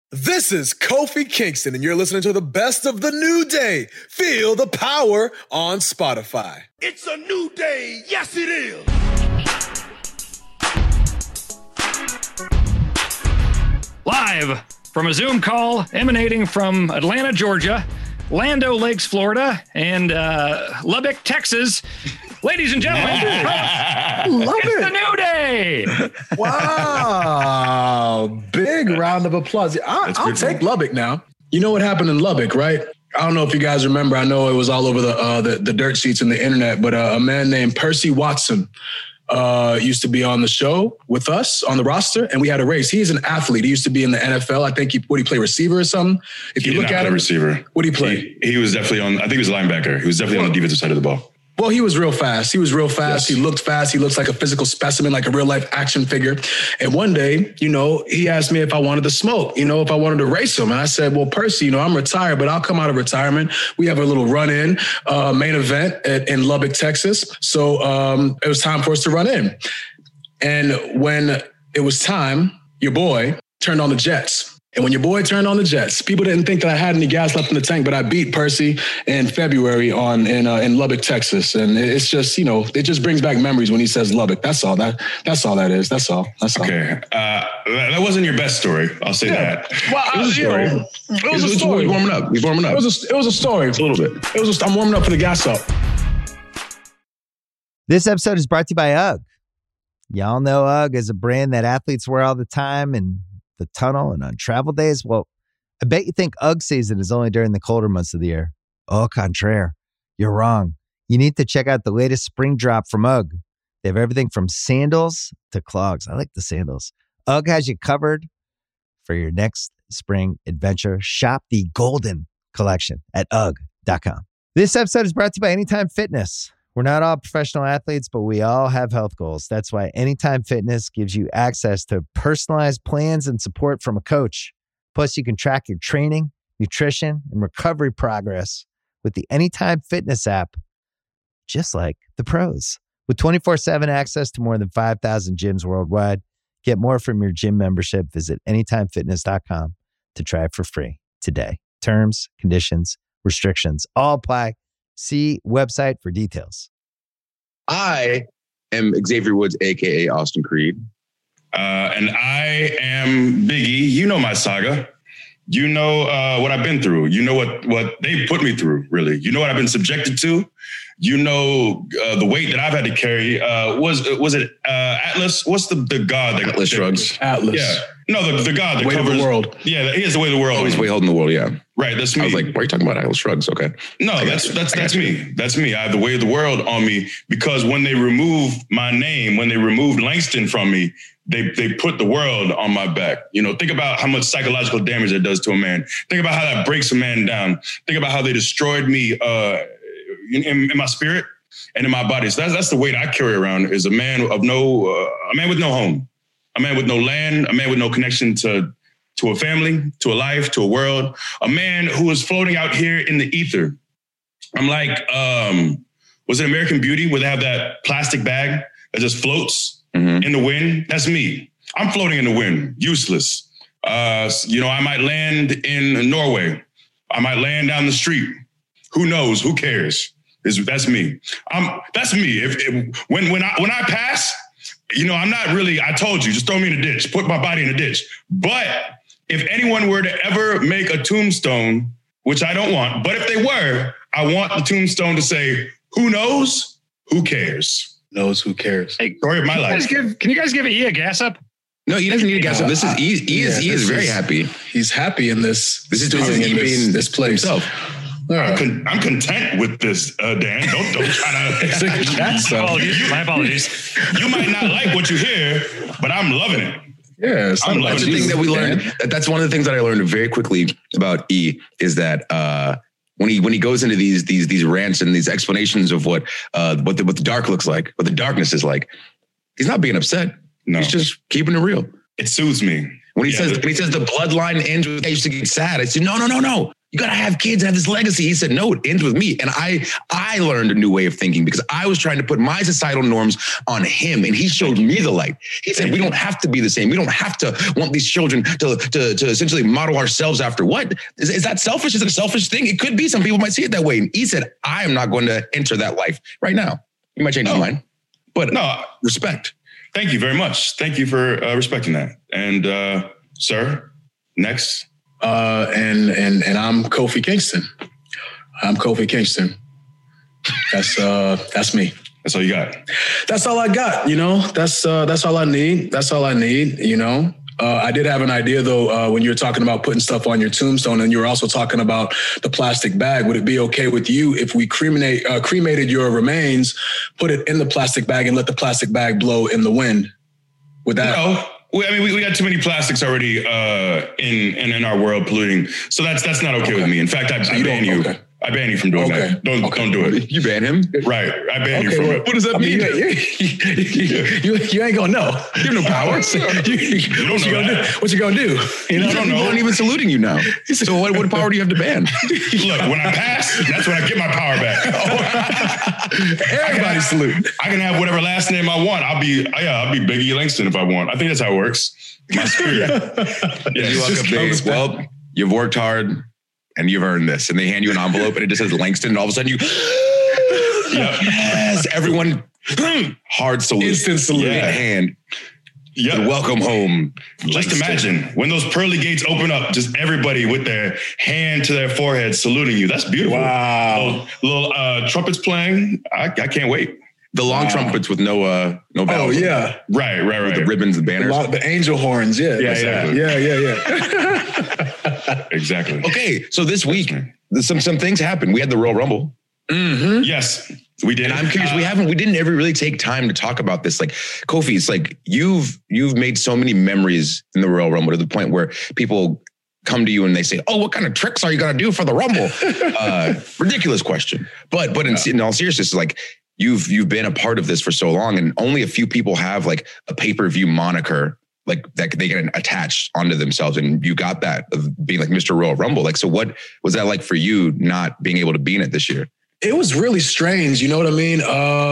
This is Kofi Kingston, and you're listening to the best of the new day. Feel the power on Spotify. It's a new day. Yes, it is. Live from a Zoom call emanating from Atlanta, Georgia, Lando Lakes, Florida, and Lubbock, Texas. Ladies and gentlemen, it's the new day. Wow. Big round of applause. I'll take Lubbock now. You know what happened in Lubbock, right? I don't know if you guys remember. I know it was all over the dirt sheets and the internet, but a man named Percy Watson used to be on the show with us on the roster, and we had a race. He's an athlete. He used to be in the NFL. I think he play receiver or something? If you look at him, receiver. What did he play? He was definitely on. I think he was a linebacker. He was definitely on the defensive side of the ball. Well, he was real fast. Yes. He looked fast. He looks like a physical specimen, like a real life action figure. And one day, he asked me if I wanted to smoke, if I wanted to race him. And I said, well, Percy, I'm retired, but I'll come out of retirement. We have a little run-in main event in Lubbock, Texas. So it was time for us to run in. And when it was time, your boy turned on the jets. And when your boy turned on the jets, people didn't think that I had any gas left in the tank, but I beat Percy in February in Lubbock, Texas. And it's just, it just brings back memories when he says Lubbock. That's all that is. That's all. Okay. That wasn't your best story. I'll say that. Well, it was a story. It was a story. We're warming up. It was a story. A little bit. I'm warming up for the gas up. This episode is brought to you by UGG. Y'all know UGG is a brand that athletes wear all the time and the tunnel and on travel days. Well, I bet you think UGG season is only during the colder months of the year. Au contraire, you're wrong. You need to check out the latest spring drop from UGG. They have everything from sandals to clogs. I like the sandals. UGG has you covered for your next spring adventure. Shop the Golden Collection at UGG.com. This episode is brought to you by Anytime Fitness. We're not all professional athletes, but we all have health goals. That's why Anytime Fitness gives you access to personalized plans and support from a coach. Plus, you can track your training, nutrition, and recovery progress with the Anytime Fitness app, just like the pros. With 24/7 access to more than 5,000 gyms worldwide, get more from your gym membership. Visit anytimefitness.com to try it for free today. Terms, conditions, restrictions all apply. See website for details. I am Xavier Woods, a.k.a. Austin Creed. And I am Biggie. You know my saga. You know what I've been through. You know what they put me through, really. You know what I've been subjected to. You know the weight that I've had to carry. Was it Atlas? What's the god that Atlas Shrugs? Atlas. Yeah. No, the god that weight covers of the world. Yeah, he is the weight of the world. Oh, he's weight holding the world. Yeah. Right. That's me. I was like, why are you talking about Atlas Shrugs? Okay. No, that's me. That's me. I have the weight of the world on me because when they removed my name, when they removed Langston from me, they put the world on my back. Think about how much psychological damage it does to a man. Think about how that breaks a man down. Think about how they destroyed me in my spirit and in my body. So that's the weight I carry around is a man with no home, a man with no land, a man with no connection to a family, to a life, to a world, a man who is floating out here in the ether. I'm like, was it American Beauty where they have that plastic bag that just floats in the wind? That's me. I'm floating in the wind, useless. I might land in Norway. I might land down the street. Who knows? Who cares? That's me. That's me. When I pass, I'm not really, I told you, just throw me in a ditch, put my body in a ditch. But if anyone were to ever make a tombstone, which I don't want, but if they were, I want the tombstone to say, who knows? Who cares? Knows who cares. Hey, story of my life. Can you guys give E a gas up? No, he doesn't need a gas up. This is he is very happy. He's happy in this. This is being this place. Himself. I'm content with this, Dan. Don't try to. My apologies. You might not like what you hear, but I'm loving it. Yeah, that's the thing that we learned. That's one of the things that I learned very quickly about E is that when he goes into these rants and these explanations of what the dark looks like, what the darkness is like, he's not being upset. No, he's just keeping it real. It soothes me. When he says the bloodline ends with I used to get sad. I said, no. You got to have kids, have this legacy. He said, no, it ends with me. And I learned a new way of thinking because I was trying to put my societal norms on him. And he showed me the light. He said, we don't have to be the same. We don't have to want these children to essentially model ourselves after what? Is that selfish? Is it a selfish thing? It could be. Some people might see it that way. And he said, I am not going to enter that life right now. You might change his mind, but no, respect. Thank you very much. Thank you for respecting that. And sir, next. And I'm Kofi Kingston. I'm Kofi Kingston. That's me. That's all you got. That's all I got. You know, that's all I need. That's all I need. You know, I did have an idea though, when you were talking about putting stuff on your tombstone and you were also talking about the plastic bag. Would it be okay with you if we cremated your remains, put it in the plastic bag and let the plastic bag blow in the wind? Would that? No. We got too many plastics already in our world polluting. So that's not okay with me. In fact, I ban you. Okay. I ban you from doing that. Don't do it. You ban him? Right. I ban you from it. What does that mean? You ain't gonna know. You have no power. What you gonna do? You don't know. I'm even saluting you now. So what power do you have to ban? Look, when I pass, that's when I get my power back. Everybody salute. I can have whatever last name I want. I'll be Biggie Langston if I want. I think that's how it works. My spirit. You walk up, well, you've worked hard. And you've earned this. And they hand you an envelope and it just says Langston. And all of a sudden you, yes, everyone, hard salute. Instant salute. Yeah. Hand. Yeah. Welcome home. Just imagine when those pearly gates open up, just everybody with their hand to their forehead saluting you. That's beautiful. Wow. Little trumpets playing. I can't wait. The long trumpets with no bells. Oh, yeah. Right. With the ribbons and banners. The angel horns. Yeah. Exactly. Yeah. Exactly. Okay. So this week, some things happened. We had the Royal Rumble. Mm-hmm. Yes, we did. And I'm curious, we didn't ever really take time to talk about this. Like, Kofi, it's like you've made so many memories in the Royal Rumble to the point where people come to you and they say, oh, what kind of tricks are you going to do for the Rumble? Ridiculous question. But in all seriousness, like, You've been a part of this for so long, and only a few people have like a pay-per-view moniker like that they get attached onto themselves. And you got that of being like Mr. Royal Rumble. Like, so what was that like for you not being able to be in it this year? It was really strange. You know what I mean?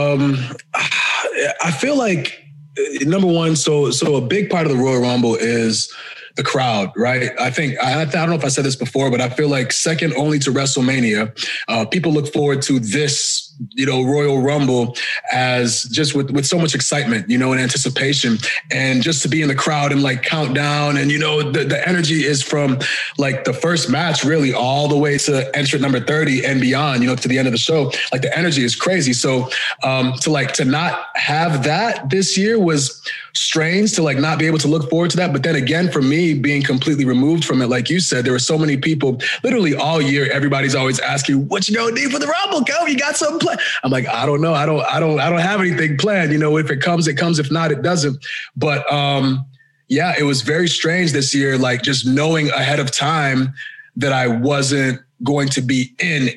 I feel like number one, so a big part of the Royal Rumble is the crowd, right? I don't know if I said this before, but I feel like second only to WrestleMania, people look forward to this, Royal Rumble as just with so much excitement, and anticipation, and just to be in the crowd and like count down. And, the energy is from like the first match really all the way to entrant number 30 and beyond, to the end of the show. Like the energy is crazy. So to not have that this year was strange, to like not be able to look forward to that. But then again, for me being completely removed from it, like you said, there were so many people literally all year. Everybody's always asking, what you gonna do for the Rumble? Go, you got something planned? I'm like, I don't know. I don't have anything planned. If it comes, it comes. If not, it doesn't. But yeah, it was very strange this year. Like just knowing ahead of time that I wasn't going to be in,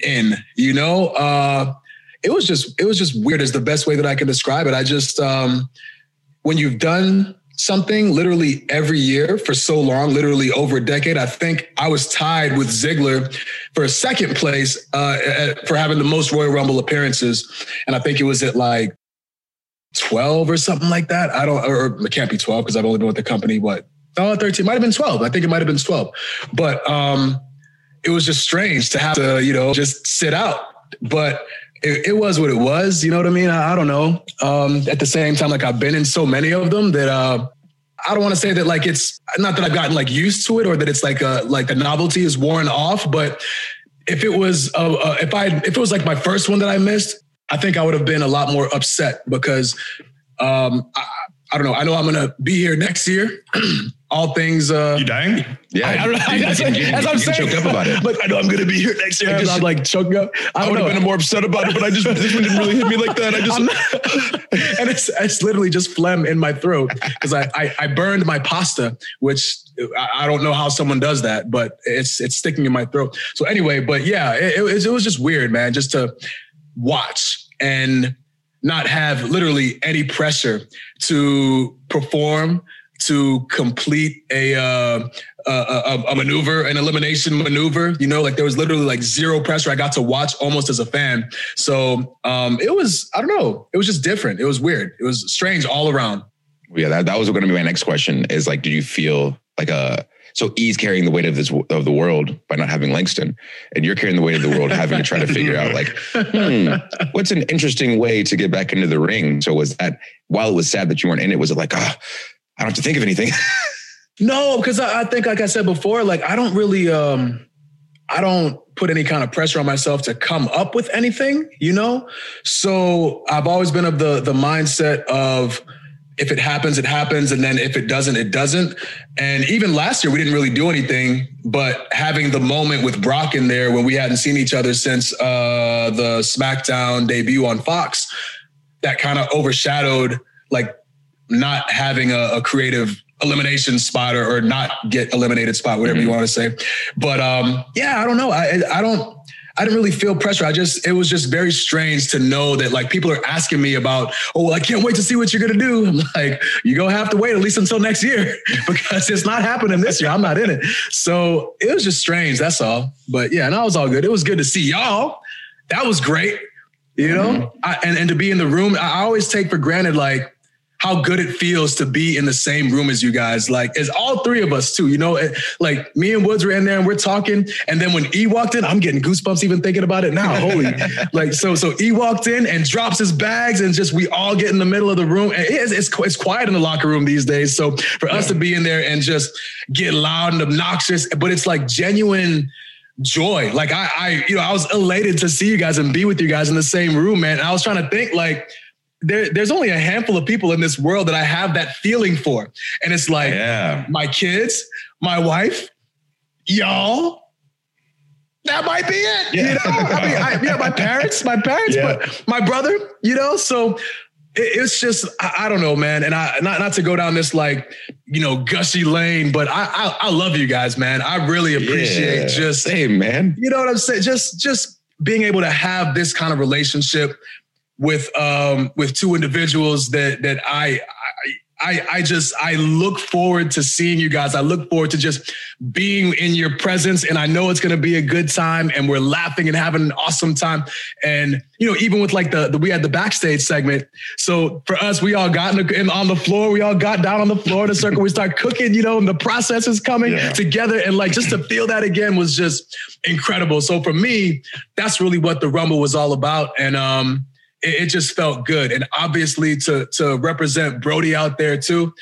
it was just weird is the best way that I can describe it. I just, when you've done something literally every year for so long, literally over a decade, I think I was tied with Ziggler for second place for having the most Royal Rumble appearances. And I think it was at like 12 or something like that. Or it can't be 12 because I've only been with the company, 13, might have been 12. I think it might have been 12. But it was just strange to have to, just sit out. But it was what it was. You know what I mean? I don't know. At the same time, like I've been in so many of them that I don't want to say that like it's not that I've gotten like used to it or that it's like the novelty is worn off. But if it was if it was like my first one that I missed, I think I would have been a lot more upset because I don't know. I know I'm gonna be here next year. All things. You dying? Yeah. I don't know. As I'm saying, choked up about it. But I know I'm gonna be here next year. I'm like choking up. I would have been more upset about it, but this one didn't really hit me like that. And it's literally just phlegm in my throat because I burned my pasta, which I don't know how someone does that, but it's sticking in my throat. So anyway, but yeah, it was just weird, man, just to watch and not have literally any pressure to perform, to complete a maneuver, an elimination maneuver. You know, like there was literally like zero pressure. I got to watch almost as a fan. So it was, I don't know, it was just different. It was weird. It was strange all around. Yeah, that was going to be my next question is like, did you feel like so E's carrying the weight of the world by not having Langston, and you're carrying the weight of the world having to try to figure out like, what's an interesting way to get back into the ring? So was that, while it was sad that you weren't in it, was it like, I don't have to think of anything? No, because I think, like I said before, like I don't really, I don't put any kind of pressure on myself to come up with anything, you know? So I've always been of the mindset of, if it happens, it happens. And then if it doesn't, it doesn't. And even last year, we didn't really do anything, but having the moment with Brock in there when we hadn't seen each other since the SmackDown debut on Fox, that kind of overshadowed like not having a creative elimination spot or not get eliminated spot, whatever you want to say. But yeah, I don't know. I didn't really feel pressure. It was just very strange to know that like people are asking me about, oh, well, I can't wait to see what you're going to do. I'm like, you're going to have to wait at least until next year because it's not happening this year. I'm not in it. So it was just strange. That's all. But yeah, and that was all good. It was good to see y'all. That was great. You know, and to be in the room, I always take for granted, like, how good it feels to be in the same room as you guys. Like, it's all three of us too, you know, like me and Woods were in there and we're talking. And then when E walked in, I'm getting goosebumps even thinking about it now. Holy, like, so E walked in and drops his bags and just, we all get in the middle of the room. And it's quiet in the locker room these days. So for us to be in there and just get loud and obnoxious, but it's like genuine joy. Like I was elated to see you guys and be with you guys in the same room, man. And I was trying to think like, there's only a handful of people in this world that I have that feeling for. And it's like my kids, my wife, y'all, that might be it. Yeah. You know, I mean, my parents, but my brother, you know, so it's just, I don't know, man. And not to go down this like, you know, gushy lane, but I love you guys, man. I really appreciate just, hey, man, you know what I'm saying? Just being able to have this kind of relationship with two individuals that I look forward to seeing you guys. I look forward to just being in your presence, and I know it's going to be a good time, and we're laughing and having an awesome time. And, you know, even with like we had the backstage segment. So for us, we all got on the floor. We all got down on the floor in a circle. We start cooking, you know, and the process is coming together. And like, just to feel that again was just incredible. So for me, that's really what the Rumble was all about. And, it just felt good. And obviously to represent Brody out there too,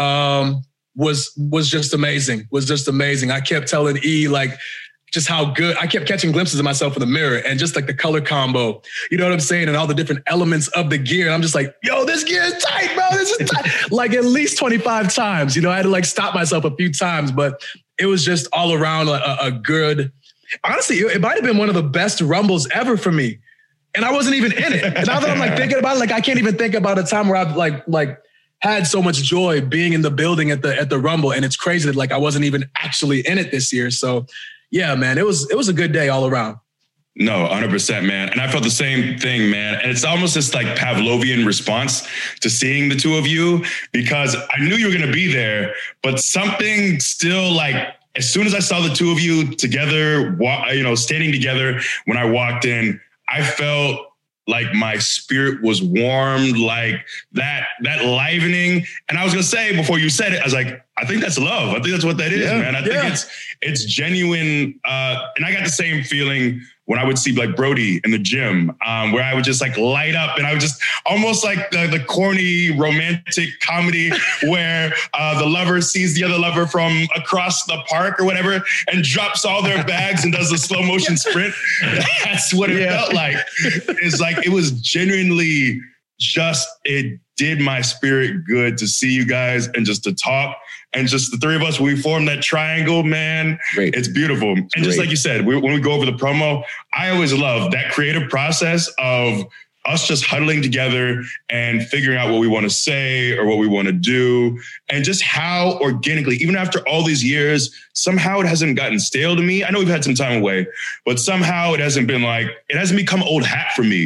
was just amazing, I kept telling E, like, just how good, I kept catching glimpses of myself in the mirror and just like the color combo, you know what I'm saying? And all the different elements of the gear. And I'm just like, yo, this gear is tight, bro. This is tight. Like at least 25 times, you know, I had to like stop myself a few times, but it was just all around a good, honestly, it might've been one of the best Rumbles ever for me. And I wasn't even in it. And now that I'm like thinking about it, like I can't even think about a time where I've like had so much joy being in the building at the Rumble. And it's crazy that like I wasn't even actually in it this year. So yeah, man, it was a good day all around. No, 100%, man. And I felt the same thing, man. And it's almost this like Pavlovian response to seeing the two of you, because I knew you were going to be there, but something still like, as soon as I saw the two of you together, you know, standing together, when I walked in, I felt like my spirit was warmed, like that livening. And I was going to say, before you said it, I was like, I think that's love. I think that's what that is, man. I think it's genuine. And I got the same feeling when I would see like Brody in the gym, where I would just like light up, and I would just almost like the corny romantic comedy where the lover sees the other lover from across the park or whatever and drops all their bags and does a slow motion sprint. That's what it felt like. It's like, it was genuinely just, it did my spirit good to see you guys and just to talk. And just the three of us, we formed that triangle, man. Great. It's beautiful. And just like you said, when we go over the promo, I always love that creative process of us just huddling together and figuring out what we want to say or what we want to do. And just how organically, even after all these years, somehow it hasn't gotten stale to me. I know we've had some time away, but somehow it hasn't been like, it hasn't become old hat for me.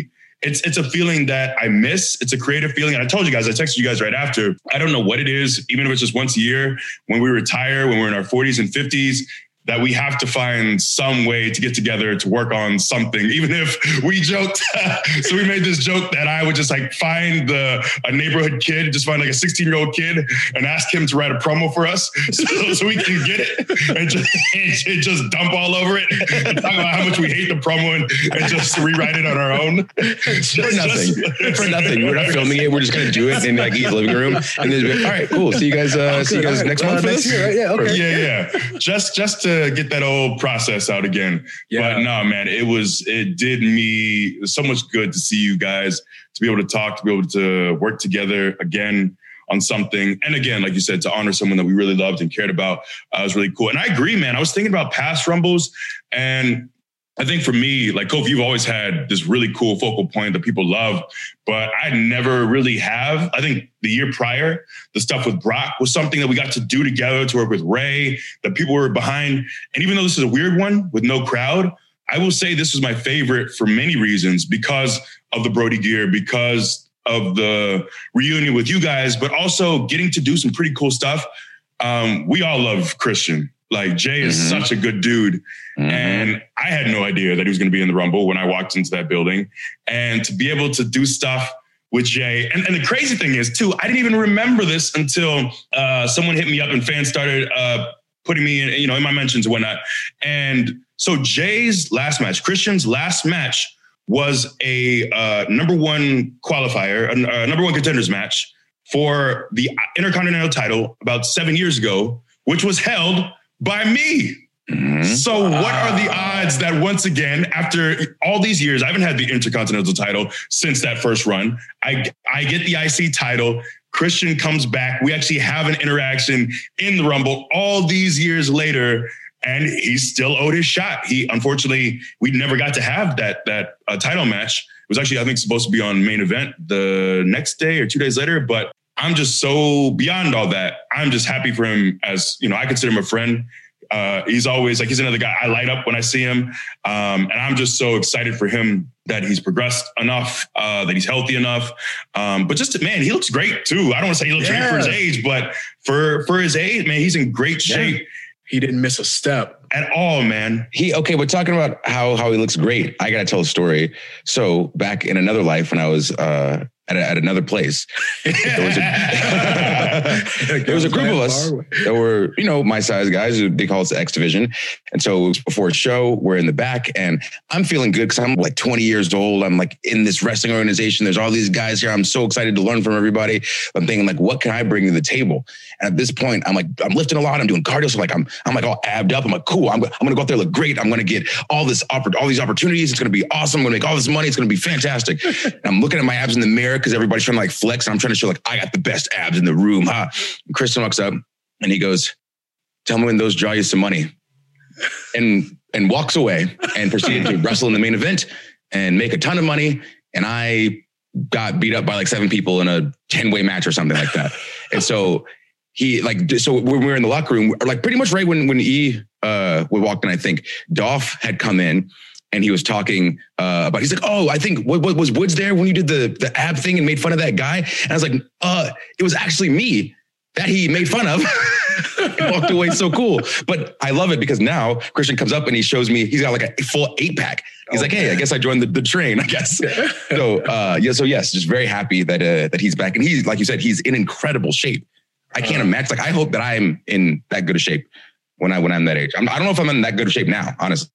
it's a feeling that I miss. It's a creative feeling. And I told you guys, I texted you guys right after. I don't know what it is, even if it's just once a year, when we retire, when we're in our 40s and 50s, that we have to find some way to get together to work on something, even if we joked. So we made this joke that I would just like find a neighborhood kid, just find like a 16-year-old kid and ask him to write a promo for us so we can get it and just dump all over it and talk about how much we hate the promo and just rewrite it on our own. For nothing. We're not filming it. We're just going to do it in like E's living room. And then be like, all right, cool. See you guys next month for this? Year, right? Yeah, okay. Yeah. Just to get that old process out again. Yeah. But no, man, it did me so much good to see you guys, to be able to talk, to be able to work together again on something. And again, like you said, to honor someone that we really loved and cared about was really cool. And I agree, man. I was thinking about past Rumbles, and I think for me, like Kofi, you've always had this really cool focal point that people love, but I never really have. I think the year prior, the stuff with Brock was something that we got to do together, to work with Ray, that people were behind. And even though this is a weird one with no crowd, I will say this was my favorite for many reasons, because of the Brody gear, because of the reunion with you guys, but also getting to do some pretty cool stuff. We all love Christian. Like, Jay is such a good dude. And I had no idea that he was going to be in the Rumble when I walked into that building. And to be able to do stuff with Jay. And the crazy thing is, too, I didn't even remember this until someone hit me up and fans started putting me in, in my mentions and whatnot. And so Jay's last match, Christian's last match, was a number one qualifier, a number one contenders match for the Intercontinental title about 7 years ago, which was held by me. So what are the odds that once again, after all these years, I haven't had the Intercontinental title since that first run. I get the IC title. Christian comes back. We actually have an interaction in the Rumble all these years later, and he still owed his shot. Unfortunately, we never got to have that title match. It was actually, I think, supposed to be on Main Event the next day or 2 days later, but I'm just so beyond all that. I'm just happy for him, as, I consider him a friend. He's always he's another guy I light up when I see him. And I'm just so excited for him that he's progressed enough, that he's healthy enough. But just, man, he looks great too. I don't want to say he looks great for his age, but for his age, man, he's in great shape. He didn't miss a step at all, man. We're talking about how he looks great. I got to tell a story. So back in another life, when I was, at another place, there was a group of us that were, my size guys. They call us the X Division. And so it was before a show, we're in the back, and I'm feeling good because I'm like 20 years old. I'm like in this wrestling organization. There's all these guys here. I'm so excited to learn from everybody. I'm thinking like, what can I bring to the table? And at this point, I'm lifting a lot. I'm doing cardio. So I'm like all abbed up. I'm like, cool. I'm going to go out there, look great. I'm going to get all these opportunities. It's going to be awesome. I'm going to make all this money. It's going to be fantastic. And I'm looking at my abs in the mirror, because everybody's trying to flex. And I'm trying to show I got the best abs in the room. Huh? And Christian walks up and he goes, "Tell me when those draw you some money," and walks away and proceeded to wrestle in the main event and make a ton of money. And I got beat up by 7 people in a 10-way match or something like that. And so so when we were in the locker room, pretty much right when E walked in, I think Dolph had come in. And he was talking about, he's like, "Oh, I think what was Woods there when you did the ab thing and made fun of that guy?" And I was like, it was actually me that he made fun of." He walked away so cool. But I love it because now Christian comes up and he shows me, he's got a full 8-pack. He's like, "Hey, I guess I joined the train, I guess." So yes, just very happy that he's back. And he's, like you said, he's in incredible shape. I can't imagine, I hope that I'm in that good a shape when I'm that age. I don't know if I'm in that good of shape now, honestly.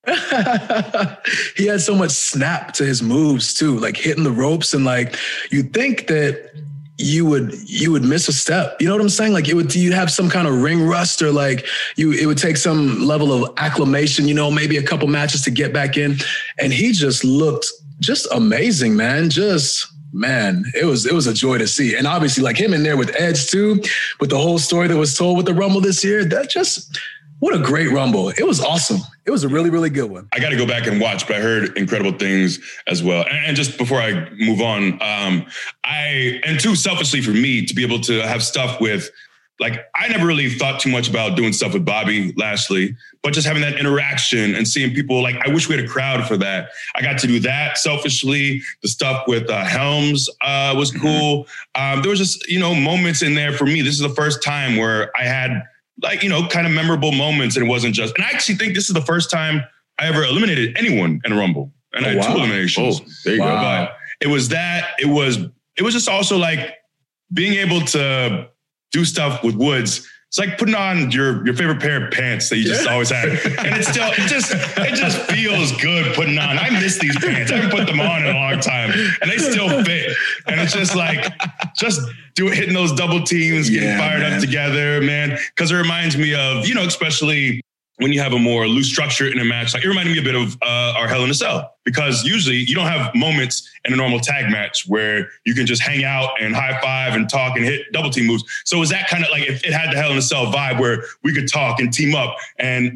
He had so much snap to his moves too, hitting the ropes, and you'd think that you would miss a step. You know what I'm saying? You'd have some kind of ring rust, or it would take some level of acclimation, maybe a couple matches to get back in. And he just looked just amazing, man. Man, it was a joy to see. And obviously him in there with Edge too, with the whole story that was told with the Rumble this year, what a great Rumble. It was awesome. It was a really, really good one. I got to go back and watch, but I heard incredible things as well. And just before I move on, and too selfishly for me to be able to have stuff with like I never really thought too much about doing stuff with Bobby Lashley, but just having that interaction and seeing people, like, I wish we had a crowd for that. I got to do that selfishly. The stuff with Helms was cool. There was just, moments in there for me. This is the first time where I had like, kind of memorable moments, and it wasn't just, and I actually think this is the first time I ever eliminated anyone in a Rumble. And I had 2 eliminations. Oh, there you go. But it was that, it was just also like being able to do stuff with Woods. It's like putting on your favorite pair of pants that you just always had. And it just feels good putting on. I miss these pants. I haven't put them on in a long time and they still fit. And it's just like, hitting those double teams, getting fired up together, man. Cause it reminds me of, especially when you have a more loose structure in a match, like it reminded me a bit of our Hell in a Cell, because usually you don't have moments in a normal tag match where you can just hang out and high five and talk and hit double team moves. So it was that kind of like, it had the Hell in a Cell vibe where we could talk and team up, and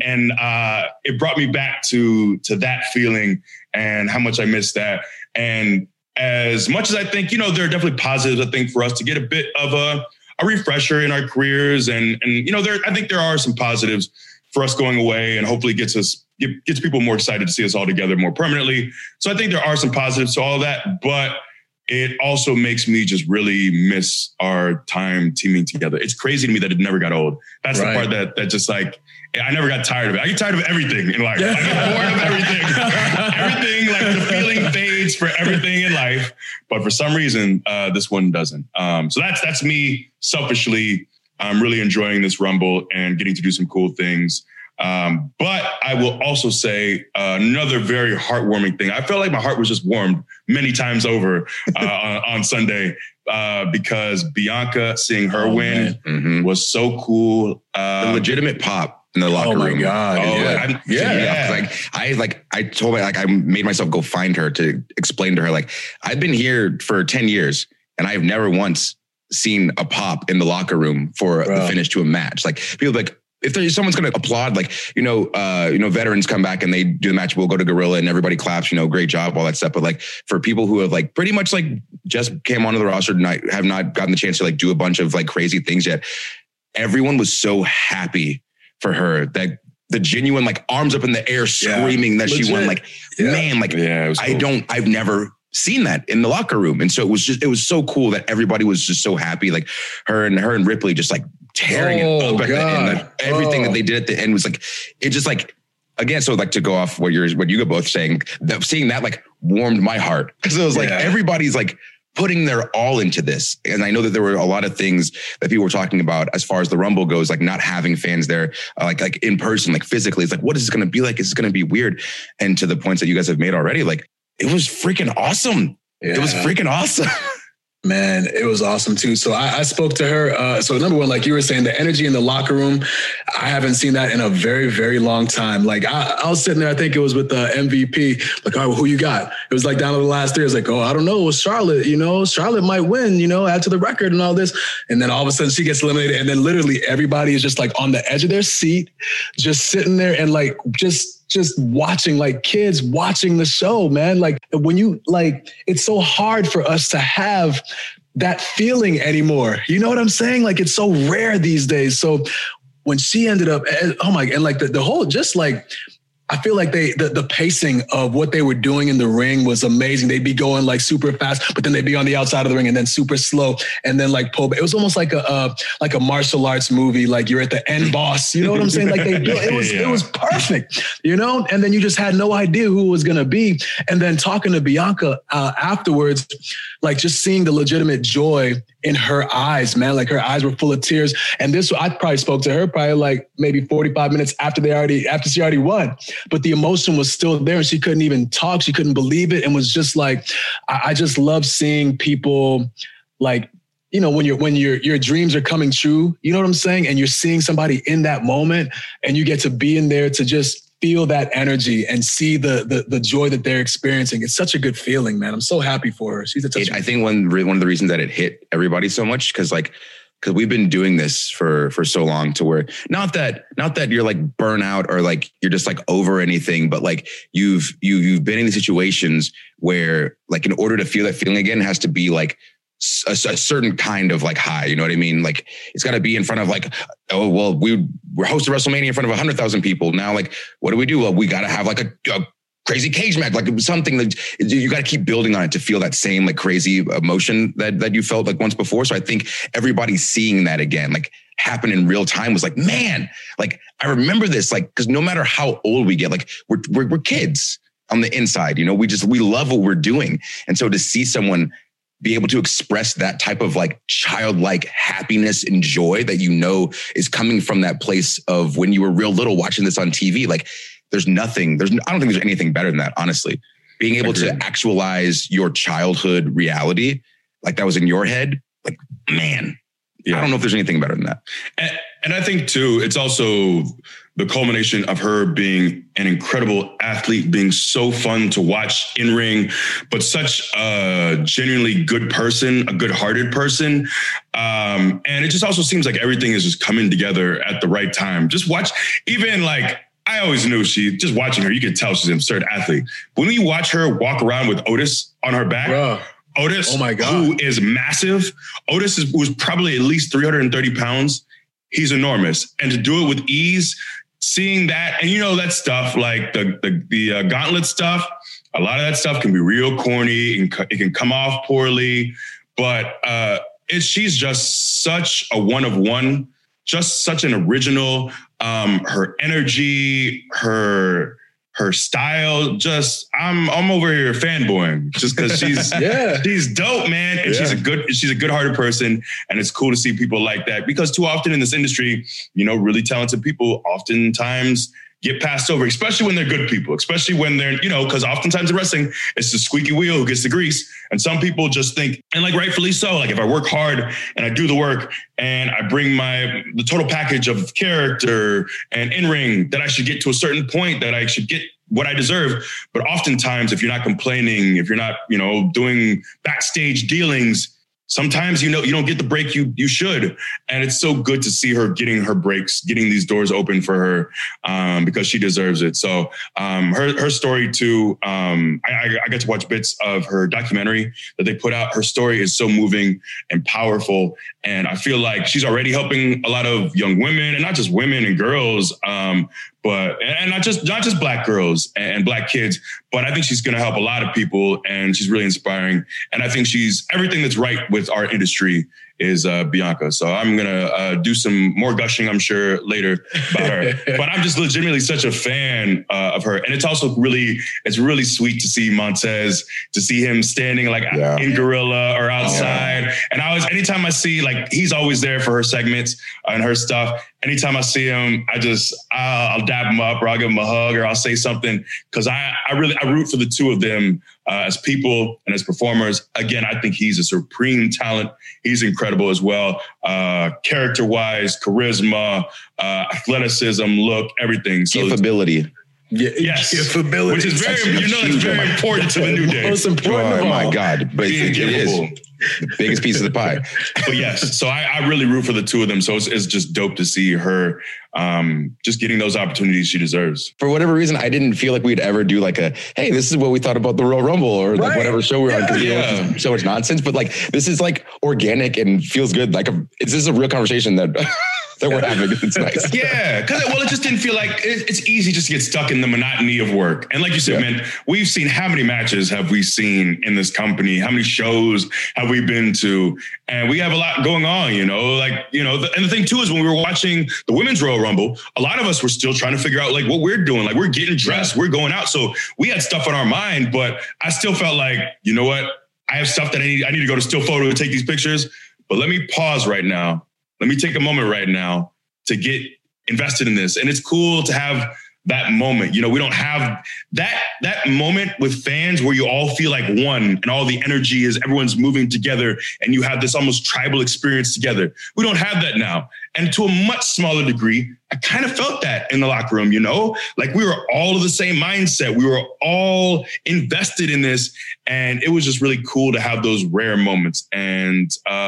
it brought me back to that feeling and how much I missed that. And as much as I think, there are definitely positives, I think, for us to get a bit of a refresher in our careers, and I think there are some positives for us going away, and hopefully gets people more excited to see us all together more permanently. So I think there are some positives to all of that, but it also makes me just really miss our time teaming together. It's crazy to me that it never got old. That's the part that just like, I never got tired of it. I get tired of everything in life. I get bored of everything. Everything, like the feeling fades for everything in life. But for some reason, this one doesn't. So that's me selfishly. I'm really enjoying this Rumble and getting to do some cool things. But I will also say another very heartwarming thing. I felt like my heart was just warmed many times over on Sunday because Bianca, seeing her win was so cool. The legitimate pop in the locker room. Oh my God. I told her, like, I made myself go find her to explain to her, like, I've been here for 10 years and I've never once seen a pop in the locker room for the finish to a match. Like, people like, if someone's going to applaud, like, veterans come back and they do the match, we'll go to Gorilla and everybody claps, great job, all that stuff. But like, for people who have like pretty much like just came onto the roster tonight, have not gotten the chance to like do a bunch of like crazy things yet, everyone was so happy for her, that the genuine like arms up in the air screaming that she won. Like, man, like, it was cool. I've never seen that in the locker room. And so it was so cool that everybody was just so happy. Like her and Ripley just like tearing it up at the end. Like, everything that they did at the end was like, it just like, again, so like to go off what you were both saying, that seeing that like warmed my heart, because it was like everybody's like putting their all into this. And I know that there were a lot of things that people were talking about as far as the Rumble goes, like not having fans there, like in person, like physically. It's like, what is this going to be like? Is this going to be weird? And to the points that you guys have made already, like, it was freaking awesome. Yeah. It was freaking awesome. Man, it was awesome too. So I spoke to her. So number one, like you were saying, the energy in the locker room, I haven't seen that in a very, very long time. Like I was sitting there, I think it was with the MVP, like, all right, well, who you got? It was like down to the last three. I was like, oh, I don't know. It was Charlotte, Charlotte might win, add to the record and all this. And then all of a sudden she gets eliminated. And then literally everybody is just like on the edge of their seat, just sitting there and like, just watching, like kids watching the show, man. Like when you like, it's so hard for us to have that feeling anymore. You know what I'm saying? Like it's so rare these days. So when she ended up, oh my, and like the whole, just like, I feel like the pacing of what they were doing in the ring was amazing. They'd be going like super fast, but then they'd be on the outside of the ring and then super slow. And then like pull back. It was almost like a martial arts movie. Like you're at the end boss, you know what I'm saying? Like it was perfect, and then you just had no idea who it was going to be. And then talking to Bianca afterwards, like just seeing the legitimate joy in her eyes, man, like her eyes were full of tears. And I probably spoke to her probably like maybe 45 minutes after she already won. But the emotion was still there and she couldn't even talk. She couldn't believe it. And was just like, I just love seeing people like, when your dreams are coming true, you know what I'm saying? And you're seeing somebody in that moment and you get to be in there to just feel that energy and see the joy that they're experiencing. It's such a good feeling, man. I'm so happy for her. She's I think one of the reasons that it hit everybody so much, because we've been doing this for so long, to where not that you're like burnout or like you're just like over anything, but like you've been in situations where like in order to feel that feeling again, it has to be like a certain kind of like high. You know what I mean? Like it's got to be in front of like, oh, well, we're hosting WrestleMania in front of 100,000 people. Now, like, what do we do? Well, we got to have like a crazy cage match, like something that you got to keep building on it to feel that same like crazy emotion that you felt like once before. So I think everybody's seeing that again, like happen in real time was like, man, like I remember this, like, because no matter how old we get, like we're kids on the inside, you know, we love what we're doing. And so to see someone be able to express that type of like childlike happiness and joy that, you know, is coming from that place of when you were real little watching this on TV, like I don't think there's anything better than that, honestly. Being able to actualize your childhood reality, like that was in your head, like, man, I don't know if there's anything better than that. And I think too, it's also the culmination of her being an incredible athlete, being so fun to watch in ring, but such a genuinely good person, a good-hearted person. And it just also seems like everything is just coming together at the right time. Just watch, even like, I always knew just watching her, you could tell she's an absurd athlete. When we watch her walk around with Otis on her back, Otis, oh my God, who is massive. Otis was probably at least 330 pounds. He's enormous. And to do it with ease, seeing that, and you know, that stuff like the gauntlet stuff, a lot of that stuff can be real corny and it can come off poorly, but she's just such a one of one, just such an original. Her energy, her style, just I'm over here fanboying just because she's she's dope, man, and she's a good-hearted person, and it's cool to see people like that, because too often in this industry, you know, really talented people oftentimes get passed over, especially when they're good people, especially when they're, you know, because oftentimes in wrestling, it's the squeaky wheel who gets the grease. And some people just think, and like rightfully so, like if I work hard and I do the work and I bring the total package of character and in-ring, that I should get to a certain point, that I should get what I deserve. But oftentimes, if you're not complaining, if you're not, you know, doing backstage dealings, sometimes, you know, you don't get the break you should. And it's so good to see her getting her breaks, getting these doors open for her, because she deserves it. So her story too, I got to watch bits of her documentary that they put out. Her story is so moving and powerful. And I feel like she's already helping a lot of young women, and not just women and girls, but not just Black girls and Black kids, but I think she's going to help a lot of people, and she's really inspiring. And I think she's everything that's right with our industry is Bianca. So I'm going to do some more gushing, I'm sure, later about her. But I'm just legitimately such a fan of her. And it's also really sweet to see Montez, to see him standing like in Gorilla or outside. Yeah. And anytime I see, like, he's always there for her segments and her stuff. Anytime I see him, I'll dab him up, or I'll give him a hug, or I'll say something, because I root for the two of them as people and as performers. Again, I think he's a supreme talent. He's incredible as well, character-wise, charisma, athleticism, look, everything. So Giftability. Yes, giftability, which is it's very important to the New Day. Most important. Oh my God, but it is the biggest piece of the pie. But yes, so I really root for the two of them. So it's just dope to see her just getting those opportunities she deserves. For whatever reason, I didn't feel like we'd ever do like hey, this is what we thought about the Royal Rumble, or like whatever show we're on, because so much nonsense. But like, this is like organic and feels good. Like, this is a real conversation that we're having. It's nice. Yeah, because it just didn't feel like it's easy just to get stuck in the monotony of work. And like you said, man, we've seen how many matches have we seen in this company? How many shows have we been to? And we have a lot going on, you know, like, you know, and the thing too is when we were watching the Women's Royal Rumble, a lot of us were still trying to figure out like what we're doing. Like, we're getting dressed, we're going out. So we had stuff on our mind, but I still felt like, you know what? I have stuff that I need to go to Still Photo to take these pictures, but let me pause right now. Let me take a moment right now to get invested in this. And it's cool to have that moment. You know, we don't have that moment with fans where you all feel like one and all the energy is everyone's moving together and you have this almost tribal experience together. We don't have that now. And to a much smaller degree, I kind of felt that in the locker room, you know, like we were all of the same mindset. We were all invested in this. And it was just really cool to have those rare moments. And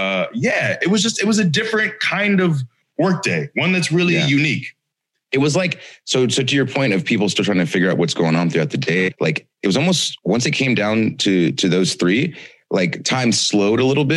it was a different kind of workday, one that's really unique. It was like, so to your point of people still trying to figure out what's going on throughout the day, like it was almost, once it came down to those three, like time slowed a little bit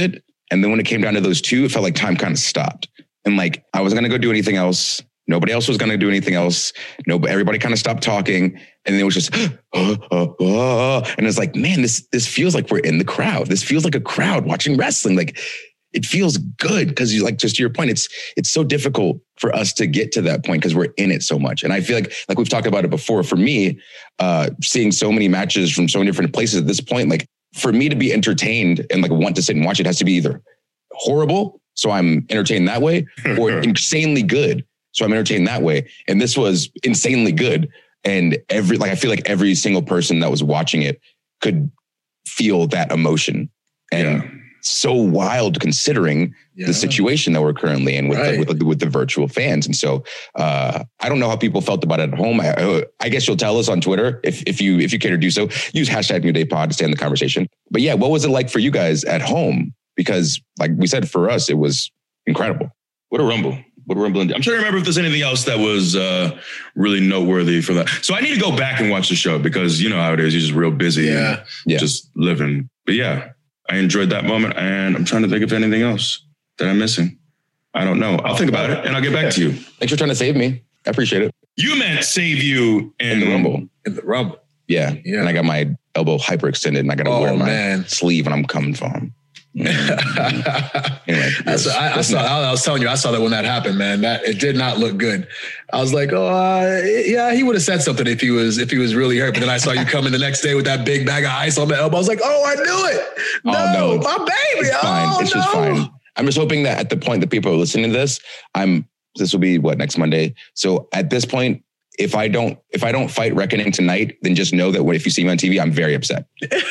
And then when it came down to those two, it felt like time kind of stopped. And like, I wasn't going to go do anything else. Nobody else was going to do anything else. Everybody kind of stopped talking. And then it was just, and it's like, man, this feels like we're in the crowd. This feels like a crowd watching wrestling. Like, it feels good because you, like, just to your point, it's so difficult for us to get to that point because we're in it so much. And I feel like we've talked about it before, for me, seeing so many matches from so many different places at this point, like, for me to be entertained and like want to sit and watch it has to be either horrible, so I'm entertained that way, or insanely good, so I'm entertained that way. And this was insanely good. And I feel like every single person that was watching it could feel that emotion. And so wild considering the situation that we're currently in with the virtual fans. And so I don't know how people felt about it at home. I guess you'll tell us on Twitter if you care to do so. Use hashtag NewDayPod to stay in the conversation. But yeah, what was it like for you guys at home? Because like we said, for us, it was incredible. What a rumble. I'm trying to remember if there's anything else that was really noteworthy for that. So I need to go back and watch the show because you know how it is. You're just real busy and just living. But yeah, I enjoyed that moment, and I'm trying to think of anything else that I'm missing. I don't know. I'll think about it, and I'll get back to you. Thanks for trying to save me. I appreciate it. You meant save you in the Rumble. In the Rumble. Yeah. And I got my elbow hyperextended, and I got to wear my sleeve when I'm coming for him. Anyway, I was telling you, I saw that when that happened, man. That it did not look good. I was like, he would have said something if he was really hurt. But then I saw you coming the next day with that big bag of ice on my elbow. I was like, I knew it. No, my baby. It's fine. It's just fine. I'm just hoping that at the point that people are listening to this, this will be next Monday. So at this point, if I don't fight Reckoning tonight, then just know that if you see me on TV, I'm very upset.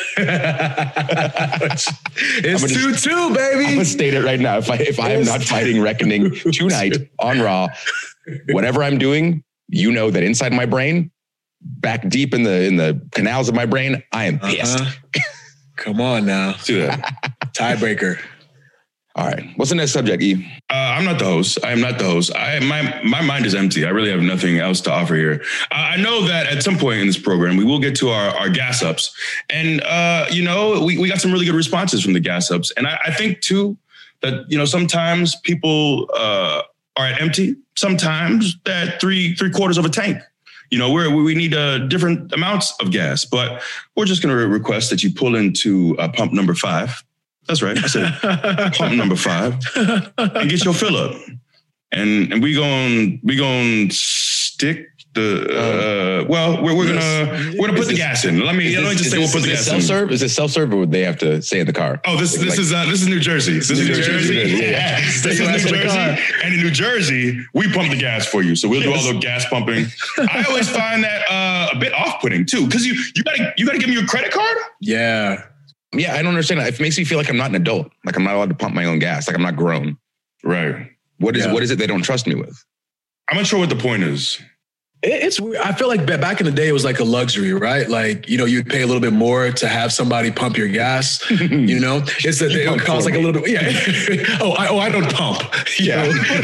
It's 2-2, baby. I'm gonna state it right now. If I am not fighting Reckoning tonight on Raw, whatever I'm doing, you know that inside my brain, back deep in the canals of my brain, I am pissed. Come on now. Let's do that. Tiebreaker. All right. What's the next subject, E? I'm not the host. I am not the host. My mind is empty. I really have nothing else to offer here. I know that at some point in this program, we will get to our gas ups. And, we got some really good responses from the gas ups. And I think, too, that, sometimes people are at empty. Sometimes at three quarters of a tank. We need different amounts of gas. But we're just going to request that you pull into pump number 5. That's right. I said pump number 5 and get your fill up. And we gonna stick the we're gonna put the gas in. Let me just say we'll put the gas in. Self-serve? Is it self-serve or would they have to say in the car? Oh, this is New Jersey. This is New Jersey. Yeah. This is New Jersey. And in New Jersey, we pump the gas for you. So we'll do all the gas pumping. I always find that a bit off-putting too, because you gotta give me your credit card. Yeah. Yeah, I don't understand that. It makes me feel like I'm not an adult. Like I'm not allowed to pump my own gas. Like I'm not grown. Right. What is it they don't trust me with? I'm not sure what the point is. It's weird. I feel like back in the day, it was like a luxury, right? Like, you'd pay a little bit more to have somebody pump your gas, it would cost like a little bit. Yeah. I don't pump. Yeah.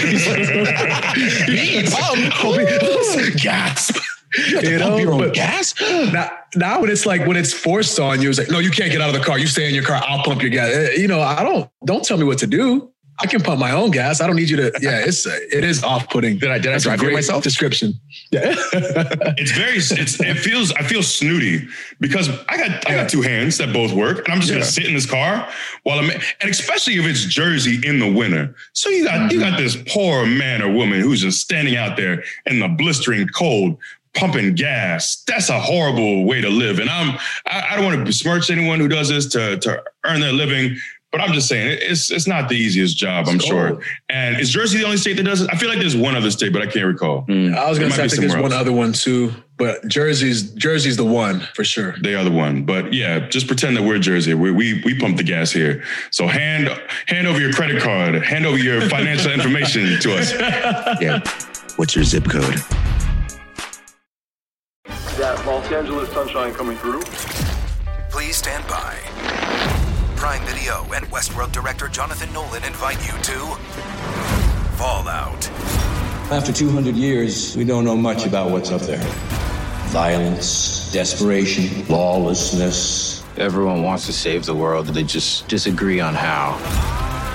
Gasp. You pump your own gas? Now when it's forced on you, it's like, no, you can't get out of the car. You stay in your car. I'll pump your gas. Don't tell me what to do. I can pump my own gas. I don't need you to. Yeah, it is off-putting. Did I drive here myself? Description. Yeah. I feel snooty because I got 2 hands that both work, and I'm just gonna sit in this car and especially if it's Jersey in the winter. So you got this poor man or woman who's just standing out there in the blistering cold, pumping gas. That's a horrible way to live. And I don't want to besmirch anyone who does this to earn their living, but I'm just saying it's not the easiest job, I'm sure. And is Jersey the only state that does it? I feel like there's one other state, but I can't recall. I was going to say, I think there's one other one too, but Jersey's the one for sure. They are the one, but yeah, just pretend that we're Jersey. We pump the gas here. So hand over your credit card, hand over your financial information to us. Yeah. What's your zip code? That Los Angeles sunshine coming through. Please stand by. Prime Video and Westworld director Jonathan Nolan invite you to Fallout. After 200 years, we don't know much about what's up there. Violence, desperation, lawlessness. Everyone wants to save the world, they just disagree on how.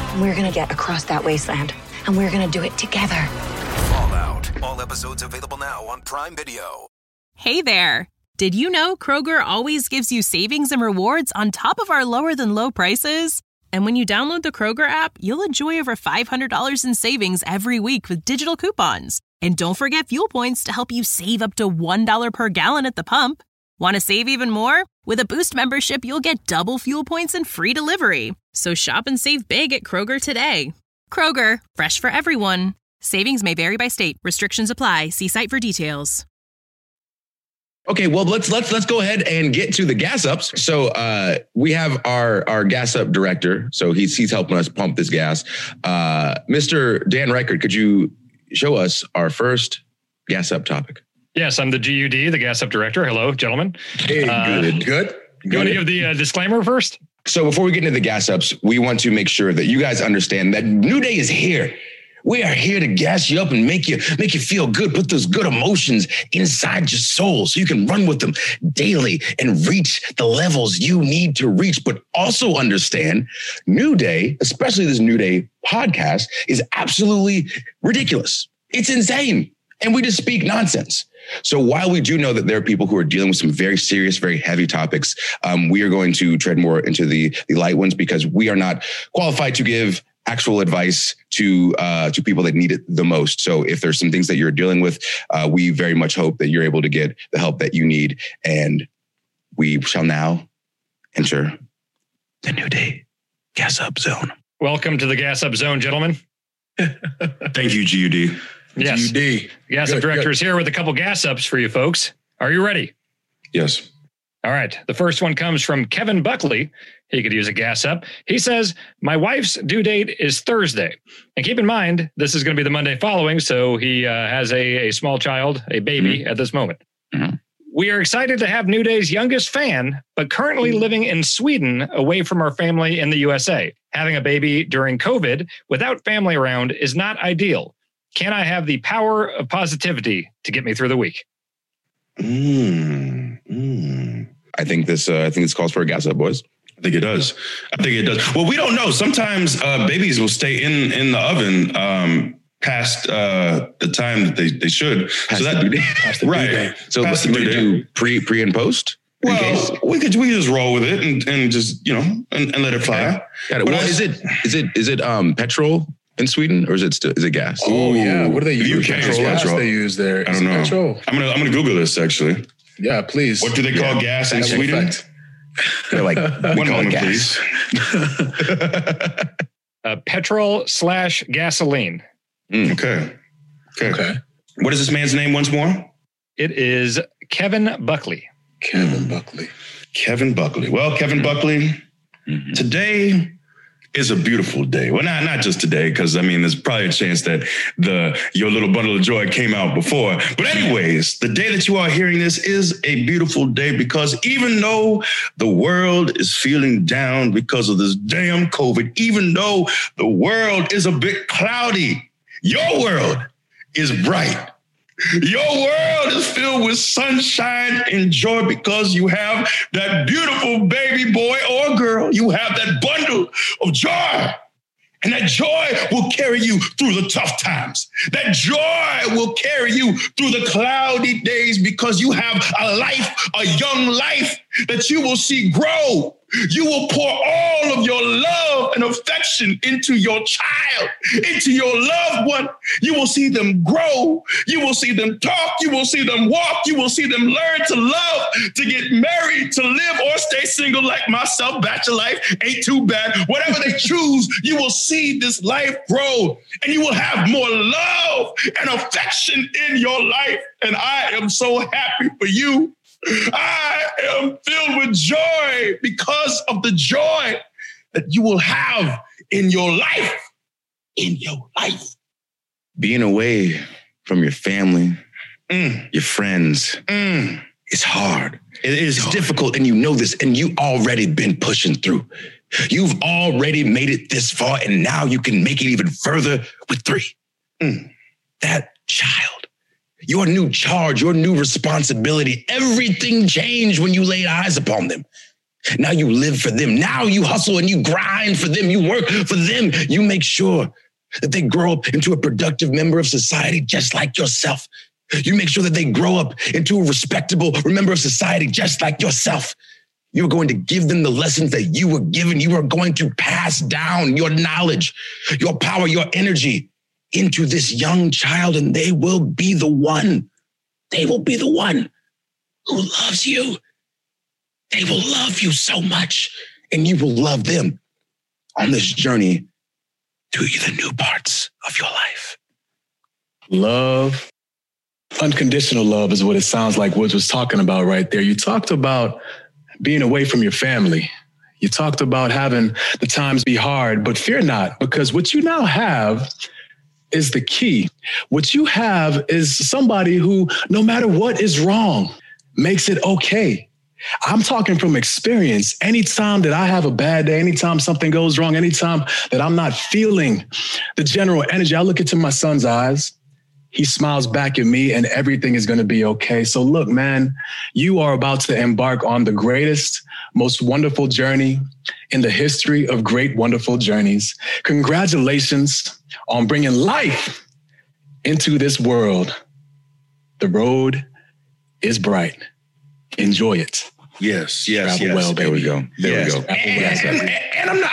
We're going to get across that wasteland, and we're going to do it together. Fallout. All episodes available now on Prime Video. Hey there. Did you know Kroger always gives you savings and rewards on top of our lower-than-low prices? And when you download the Kroger app, you'll enjoy over $500 in savings every week with digital coupons. And don't forget fuel points to help you save up to $1 per gallon at the pump. Want to save even more? With a Boost membership, you'll get double fuel points and free delivery. So shop and save big at Kroger today. Kroger, fresh for everyone. Savings may vary by state. Restrictions apply. See site for details. Okay, well, let's go ahead and get to the gas ups. So we have our gas up director. So he's helping us pump this gas. Mr. Dan Reichert, could you show us our first gas up topic? Yes, I'm the GUD, the gas up director. Hello, gentlemen. Hey, good. You want to give the disclaimer first? So before we get into the gas ups, we want to make sure that you guys understand that New Day is here. We are here to gas you up and make you feel good. Put those good emotions inside your soul so you can run with them daily and reach the levels you need to reach. But also understand New Day, especially this New Day podcast, is absolutely ridiculous. It's insane. And we just speak nonsense. So while we do know that there are people who are dealing with some very serious, very heavy topics, we are going to tread more into the light ones because we are not qualified to give actual advice to people that need it the most. So if there's some things that you're dealing with, we very much hope that you're able to get the help that you need. And we shall now enter the New Day Gas Up Zone. Welcome to the Gas Up Zone, gentlemen. Thank you, GUD. Yes. GUD. Gas Up Director is here with a couple gas ups for you folks. Are you ready? Yes. All right. The first one comes from Kevin Buckley. He could use a gas up. He says, my wife's due date is Thursday. And keep in mind, this is going to be the Monday following. So he has a small child, a baby at this moment. Mm-hmm. We are excited to have New Day's youngest fan, but currently living in Sweden away from our family in the USA. Having a baby during COVID without family around is not ideal. Can I have the power of positivity to get me through the week? I think this calls for a gas up, boys. I think it does. Well, we don't know. Sometimes babies will stay in the oven past the time that they should. Past right. So let's do pre and post. Well, we could just roll with it and just and let it fly. Got it. Well, is it petrol in Sweden or is it gas? Oh yeah. What do they use? Petrol. They use there. I don't know. Petrol? I'm gonna Google this actually. Yeah, please. What do they call gas in Sweden? They're like, one moment, gas. Please. Petrol/gasoline. Okay. What is this man's name once more? It is Kevin Buckley. Kevin Buckley. Well, Kevin Buckley, today is a beautiful day. Well, not just today, because there's probably a chance that your little bundle of joy came out before. But anyways, the day that you are hearing this is a beautiful day because even though the world is feeling down because of this damn COVID, even though the world is a bit cloudy, your world is bright. Your world is filled with sunshine and joy because you have that beautiful baby boy or girl. You have that bundle of joy. And that joy will carry you through the tough times. That joy will carry you through the cloudy days because you have a young life that you will see grow. You will pour all of your love and affection into your child, into your loved one. You will see them grow. You will see them talk. You will see them walk. You will see them learn to love, to get married, to live or stay single like myself. Bachelor life ain't too bad. Whatever they choose, you will see this life grow and you will have more love and affection in your life. And I am so happy for you. I am filled with joy because of the joy that you will have in your life. Being away from your family, your friends, it's hard. It is difficult, and you know this, and you already been pushing through. You've already made it this far, and now you can make it even further with 3. That child. Your new charge, your new responsibility, everything changed when you laid eyes upon them. Now you live for them. Now you hustle and you grind for them. You work for them. You make sure that they grow up into a productive member of society just like yourself. You make sure that they grow up into a respectable member of society just like yourself. You're going to give them the lessons that you were given. You are going to pass down your knowledge, your power, your energy into this young child, and they will be the one. They will be the one who loves you. They will love you so much, and you will love them on this journey to the new parts of your life. Love, unconditional love is what it sounds like Woods was talking about right there. You talked about being away from your family. You talked about having the times be hard, but fear not, because what you now have is the key. What you have is somebody who, no matter what is wrong, makes it okay. I'm talking from experience. Anytime that I have a bad day, anytime something goes wrong, anytime that I'm not feeling the general energy, I look into my son's eyes. He smiles back at me and everything is going to be okay. So look, man, you are about to embark on the greatest, most wonderful journey in the history of great, wonderful journeys. Congratulations on bringing life into this world. The road is bright. Enjoy it. Yes. Travel well, baby. There we go. And I'm not.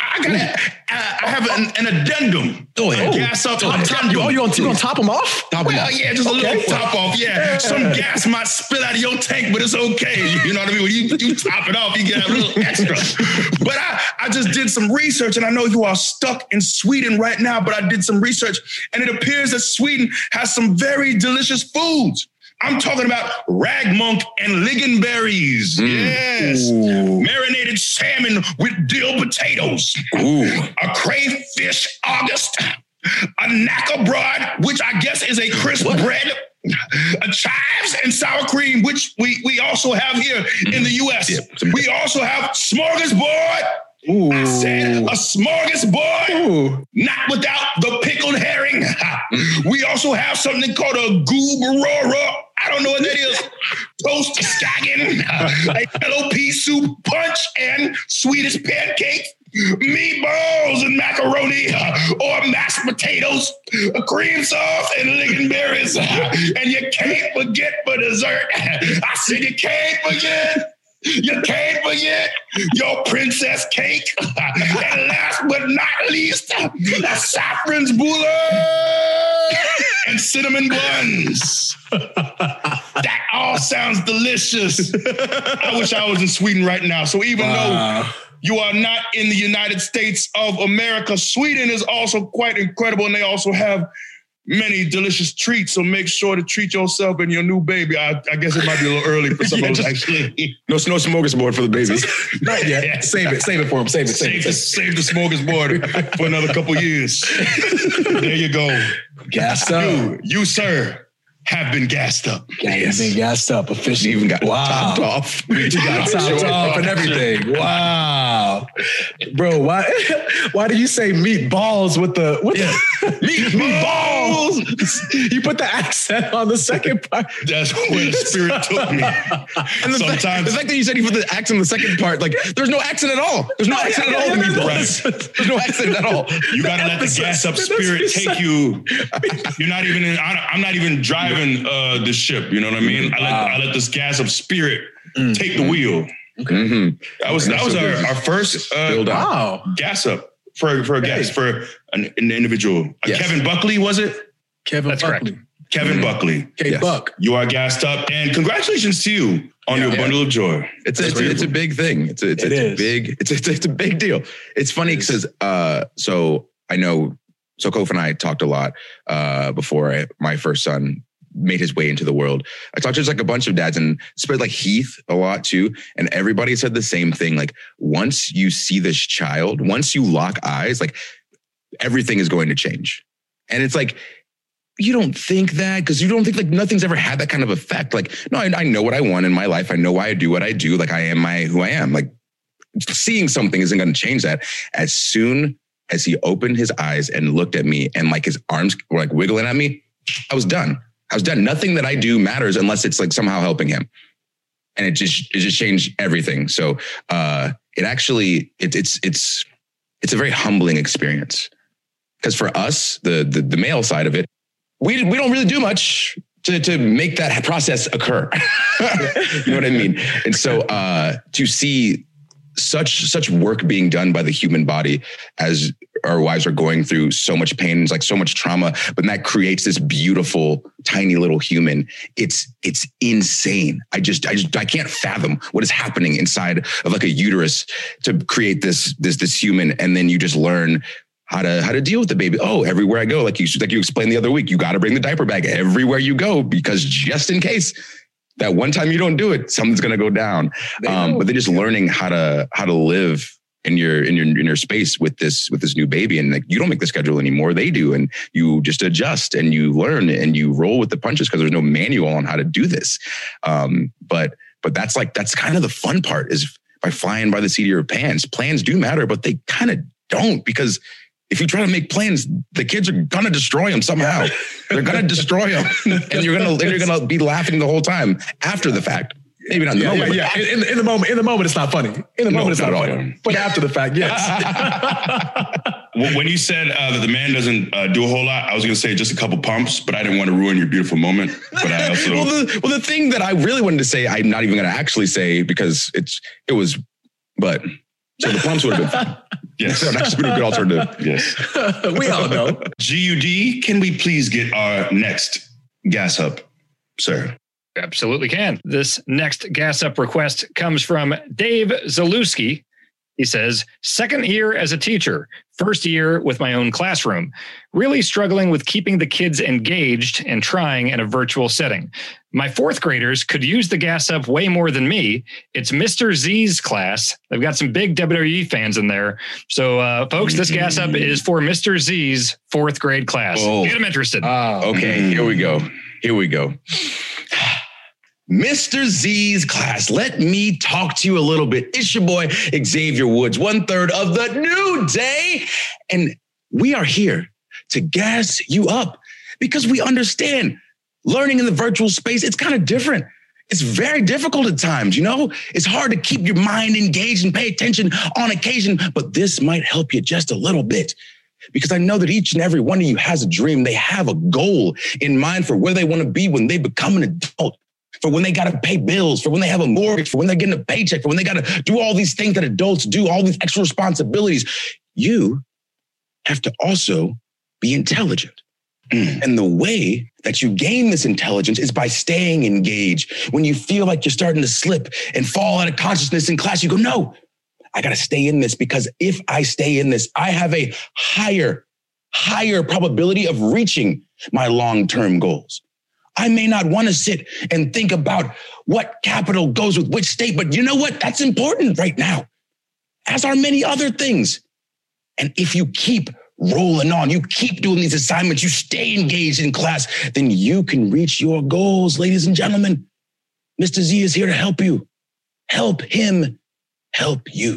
I have an addendum. Go ahead. Gas up. You're going to top them off? Yeah, just a little top off. Yeah, some gas might spill out of your tank, but it's okay. You know what I mean? When you top it off, you get a little extra. But I just did some research, and I know you are stuck in Sweden right now, but I did some research, and it appears that Sweden has some very delicious foods. I'm talking about ragmonk and lingonberries. Yes. Ooh. Marinated salmon with dill potatoes. Ooh. A crayfish August. A knackebrod, which I guess is a crisp bread. A chives and sour cream, which we also have here in the U.S. Yeah, we also have smorgasbord. Ooh. I said a smorgasbord, ooh, not without the pickled herring. We also have something called a gooberora. I don't know what that is. Toast skagen, a yellow pea soup punch, and Swedish pancake, meatballs and macaroni, or mashed potatoes, a cream sauce, and lingonberries. And you can't forget for dessert. I said you can't forget. You can't forget your princess cake. And last but not least, a saffron's boulard and cinnamon buns. That all sounds delicious. I wish I was in Sweden right now. So even though you are not in the United States of America, Sweden is also quite incredible, and they also have many delicious treats. So make sure to treat yourself and your new baby. I guess it might be a little early for some of us, actually. No smorgasbord for the baby. Not yet. Yeah. Save it for him. Save the smorgasbord for another couple years. There you go. Gassed up. You, sir, have been gassed up. Yes. Been gassed up officially. Even got topped off. You got topped off and everything. Wow. Bro, why do you say meatballs with the meatballs? You put the accent on the second part. That's where the spirit took me. And the fact that you said you put the accent on the second part, like there's no accent at all. There's no accent at all in meatballs. There's no accent at all. You gotta let the gas up spirit take you. You're not even in, I'm not even driving the ship, you know what I mean? I let this gas up spirit take the wheel. Okay. Mm-hmm. That was our first gas up for a guest, for an individual. Yes. Kevin Buckley, was it? That's Buckley. Correct. Kevin Buckley. Buck. You are gassed up, and congratulations to you on your bundle of joy. It's a big thing. It's a big deal. It's funny because so I know Kof and I talked a lot before my first son made his way into the world. I talked to just like a bunch of dads, and spread like Heath a lot too. And everybody said the same thing. Like once you see this child, once you lock eyes, like everything is going to change. And it's like, you don't think that because you don't think like nothing's ever had that kind of effect. Like, no, I know what I want in my life. I know why I do what I do. Like I am who I am. Like seeing something isn't going to change that. As soon as he opened his eyes and looked at me and like his arms were like wiggling at me, I was done. Nothing that I do matters unless it's like somehow helping him. and it just changed everything. So it's a very humbling experience, because for us, the male side of it, we don't really do much to make that process occur. You know what I mean? And so to see such work being done by the human body as our wives are going through so much pain, it's like so much trauma, but that creates this beautiful, tiny little human. It's insane. I can't fathom what is happening inside of like a uterus to create this human. And then you just learn how to deal with the baby. Oh, everywhere I go, like you explained the other week, you got to bring the diaper bag everywhere you go, because just in case that one time you don't do it, something's going to go down. But they're just learning how to live in your space with this new baby. And like, you don't make the schedule anymore. They do. And you just adjust and you learn and you roll with the punches, because there's no manual on how to do this. But that's kind of the fun part, is by flying by the seat of your pants. Plans do matter, but they kind of don't, because if you try to make plans, the kids are gonna destroy them somehow. They're gonna destroy them, and you're gonna be laughing the whole time after the fact. Maybe not in the moment. Yeah. In the moment, it's not funny. In the moment, it's not funny. But after the fact, yes. When you said that the man doesn't do a whole lot, I was going to say just a couple pumps, but I didn't want to ruin your beautiful moment. But I also the thing that I really wanted to say, I'm not even going to actually say, because but so the pumps would have been fun. Yes. So that's been a good alternative. Yes. We all know. GUD, can we please get our next gas up, sir? Absolutely can. This next gas up request comes from Dave Zalewski. He says, 2nd year as a teacher, 1st year with my own classroom, really struggling with keeping the kids engaged and trying in a virtual setting. My 4th graders could use the gas up way more than me. It's Mr. Z's class. They've got some big WWE fans in there. So, folks, this gas up is for Mr. Z's 4th grade class. Oh. Get them interested. Okay, here we go. Mr. Z's class, let me talk to you a little bit. It's your boy, Xavier Woods, 1/3 of the New Day. And we are here to gas you up, because we understand learning in the virtual space, it's kind of different. It's very difficult at times, It's hard to keep your mind engaged and pay attention on occasion, but this might help you just a little bit. Because I know that each and every one of you has a dream. They have a goal in mind for where they want to be when they become an adult, for when they got to pay bills, for when they have a mortgage, for when they're getting a paycheck, for when they got to do all these things that adults do, all these extra responsibilities. You have to also be intelligent. And the way that you gain this intelligence is by staying engaged. When you feel like you're starting to slip and fall out of consciousness in class, you go, no, I got to stay in this, because if I stay in this, I have a higher probability of reaching my long-term goals. I may not want to sit and think about what capital goes with which state, but you know what? That's important right now, as are many other things. And if you keep rolling on, you keep doing these assignments, you stay engaged in class, then you can reach your goals, ladies and gentlemen. Mr. Z is here to help you. Help him help you.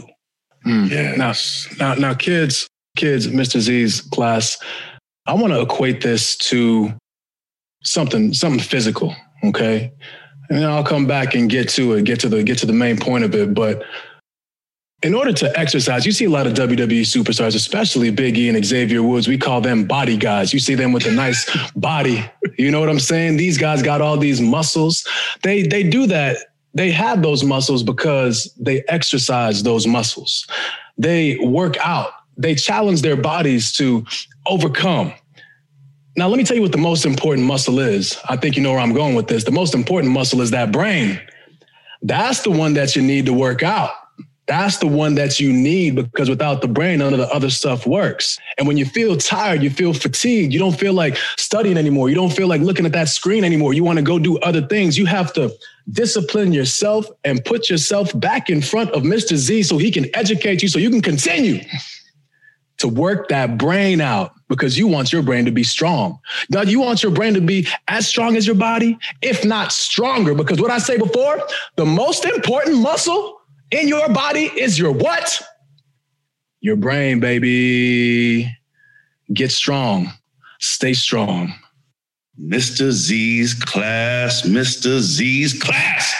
Yes. Now, kids, Mr. Z's class, I want to equate this to something physical, okay? And then I'll come back and get to the main point of it. But in order to exercise, you see a lot of WWE superstars, especially Big E and Xavier Woods. We call them body guys. You see them with a nice body. You know what I'm saying? These guys got all these muscles. They do that. They have those muscles because they exercise those muscles. They work out. They challenge their bodies to overcome. Now, let me tell you what the most important muscle is. I think you know where I'm going with this. The most important muscle is that brain. That's the one that you need to work out. That's the one that you need, because without the brain, none of the other stuff works. And when you feel tired, you feel fatigued, you don't feel like studying anymore. You don't feel like looking at that screen anymore. You want to go do other things. You have to discipline yourself and put yourself back in front of Mr. Z so he can educate you, so you can continue to work that brain out, because you want your brain to be strong. Now, you want your brain to be as strong as your body, if not stronger, because what I say before, the most important muscle in your body is your what? Your brain, baby. Get strong. Stay strong. Mr. Z's class, Mr. Z's class.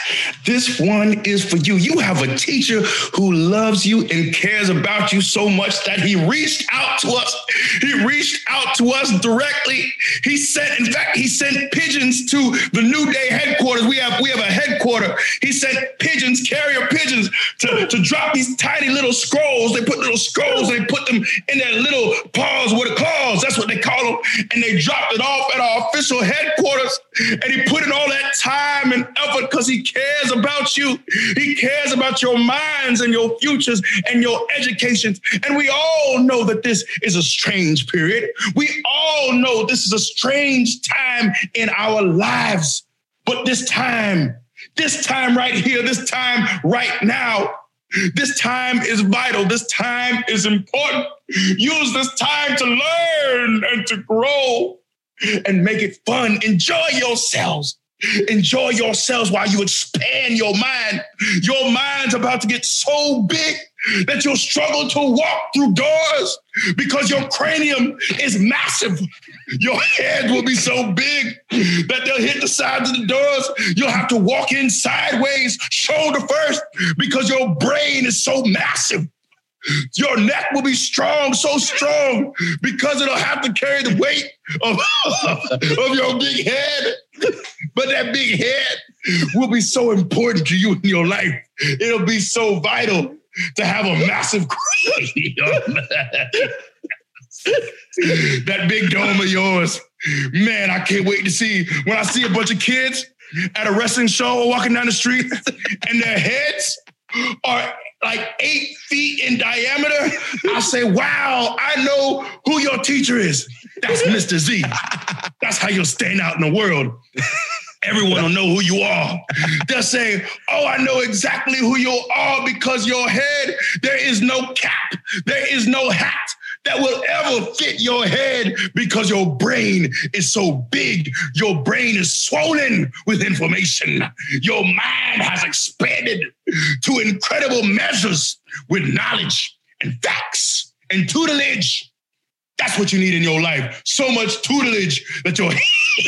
This one is for you. You have a teacher who loves you and cares about you so much that he reached out to us. He reached out to us directly. He sent pigeons to the New Day headquarters. We have a headquarter. He sent pigeons, carrier pigeons, to drop these tiny little scrolls. They put little scrolls and they put them in their little paws with a claws. That's what they call them. And they dropped it off at our official headquarters. And he put in all that time and effort because he cares about you. He cares about your minds and your futures and your educations. And we all know that this is a strange period. We all know this is a strange time in our lives. But this time right here, this time right now, this time is vital. This time is important. Use this time to learn and to grow and make it fun. Enjoy yourselves. Enjoy yourselves while you expand your mind. Your mind's about to get so big that you'll struggle to walk through doors because your cranium is massive. Your head will be so big that they'll hit the sides of the doors. You'll have to walk in sideways, shoulder first, because your brain is so massive. Your neck will be strong, so strong, because it'll have to carry the weight of your big head. But that big head will be so important to you in your life. It'll be so vital to have a massive cranium. That big dome of yours. Man, I can't wait to see when I see a bunch of kids at a wrestling show or walking down the street and their heads are like 8 feet in diameter. I say, wow, I know who your teacher is. That's Mr. Z. That's how you'll stand out in the world. Everyone will know who you are. They'll say, oh, I know exactly who you are because your head, there is no cap. There is no hat that will ever fit your head because your brain is so big. Your brain is swollen with information. Your mind has expanded to incredible measures with knowledge and facts and tutelage. That's what you need in your life. So much tutelage that your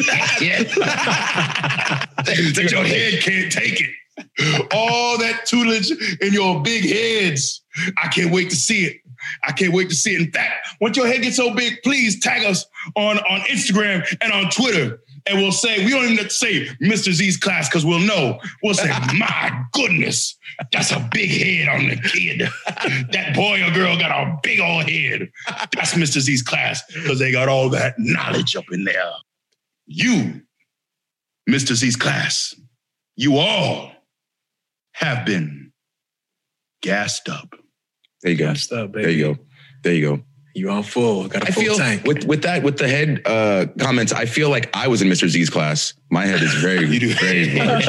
head can't take it. All that tutelage in your big heads. I can't wait to see it. I can't wait to see it. In fact, once your head gets so big, please tag us on Instagram and on Twitter. And we'll say, we don't even have to say Mr. Z's class because we'll know. We'll say, my goodness, that's a big head on the kid. That boy or girl got a big old head. That's Mr. Z's class because they got all that knowledge up in there. You, Mr. Z's class, you all have been gassed up. There you go. Gassed up, baby. There you go. There you go. You on full. Got a full tank. With the head comments, I feel like I was in Mr. Z's class. My head is very, very large.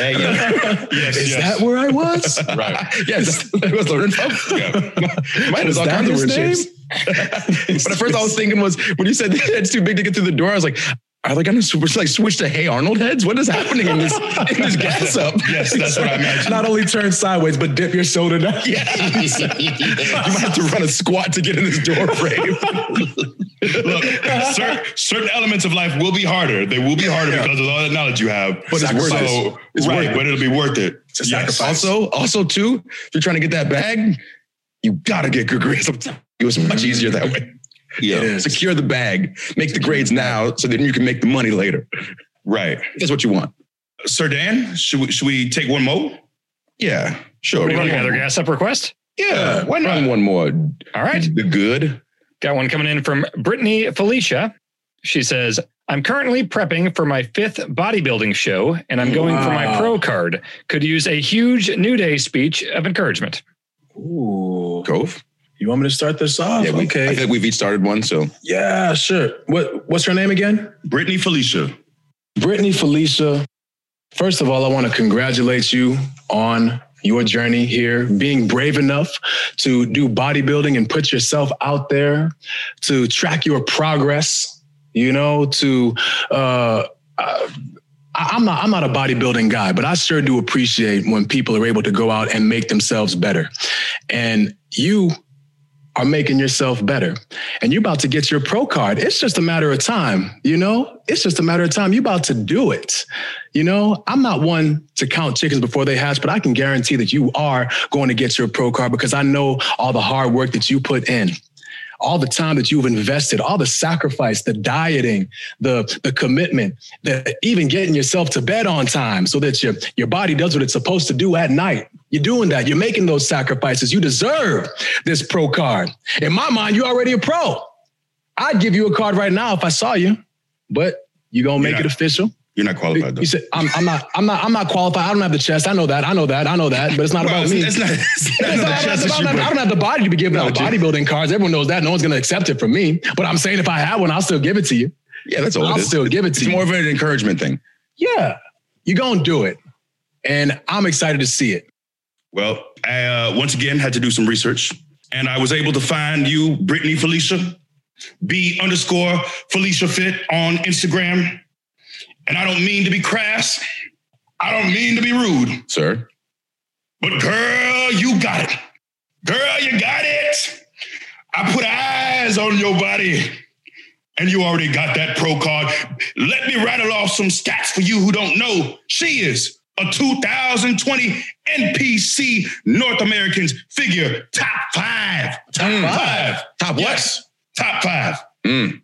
Is that where I was? Right. Yes, I was learning from. Yeah. Mine was all kinds of weird shapes. But at first I was thinking was, when you said the head's too big to get through the door, I was like, are they going to switch to Hey Arnold heads? What is happening in this gas up? Yes, that's what I imagined. Not only turn sideways, but dip your shoulder down. Yes. You might have to run a squat to get in this door frame. Look, certain elements of life will be harder. They will be harder because of all that knowledge you have. But it's worth it. It's worth it. But it'll be worth it. It's a sacrifice. Also, too, if you're trying to get that bag, you got to get good grades. It was much easier that way. Yeah. Secure the bag, make the grades now so then you can make the money later. Right. That's what you want. Sir Dan, should we take one more? Yeah, sure. We got another gas up request? Yeah, why not? Run one more. All right. The good. Got one coming in from Brittany Felicia. She says, I'm currently prepping for my 5th bodybuilding show, and I'm going for my pro card. Could use a huge New Day speech of encouragement. Ooh. Cove? You want me to start this off? Yeah, okay. I think we've each started one, so. Yeah, sure. What's her name again? Brittany Felicia. Brittany Felicia. First of all, I want to congratulate you on your journey here, being brave enough to do bodybuilding and put yourself out there, to track your progress, I'm not a bodybuilding guy, but I sure do appreciate when people are able to go out and make themselves better. And you are making yourself better. And you're about to get your pro card. It's just a matter of time, you know? It's just a matter of time. You're about to do it. You know, I'm not one to count chickens before they hatch, but I can guarantee that you are going to get your pro card because I know all the hard work that you put in, all the time that you've invested, all the sacrifice, the dieting, the commitment, even getting yourself to bed on time so that your body does what it's supposed to do at night. You're doing that. You're making those sacrifices. You deserve this pro card. In my mind, you're already a pro. I'd give you a card right now if I saw you, but you're going to make it official. You're not qualified, though. You said, I'm not qualified. I don't have the chest. I know that, but it's not about me. I don't have the body to be giving out bodybuilding cards. Everyone knows that. No one's going to accept it from me. But I'm saying if I have one, I'll still give it to you. Yeah, that's all. I'll still give it to you. It's more of an encouragement thing. Yeah, you're going to do it. And I'm excited to see it. Well, I once again had to do some research, and I was able to find you, Brittany Felicia, B_Felicia Fit on Instagram. And I don't mean to be crass. I don't mean to be rude. Sir. But girl, you got it. Girl, you got it. I put eyes on your body. And you already got that pro card. Let me rattle off some stats for you who don't know. She is a 2020 NPC North Americans figure top 5. Top 5. Top what? Yes, top 5.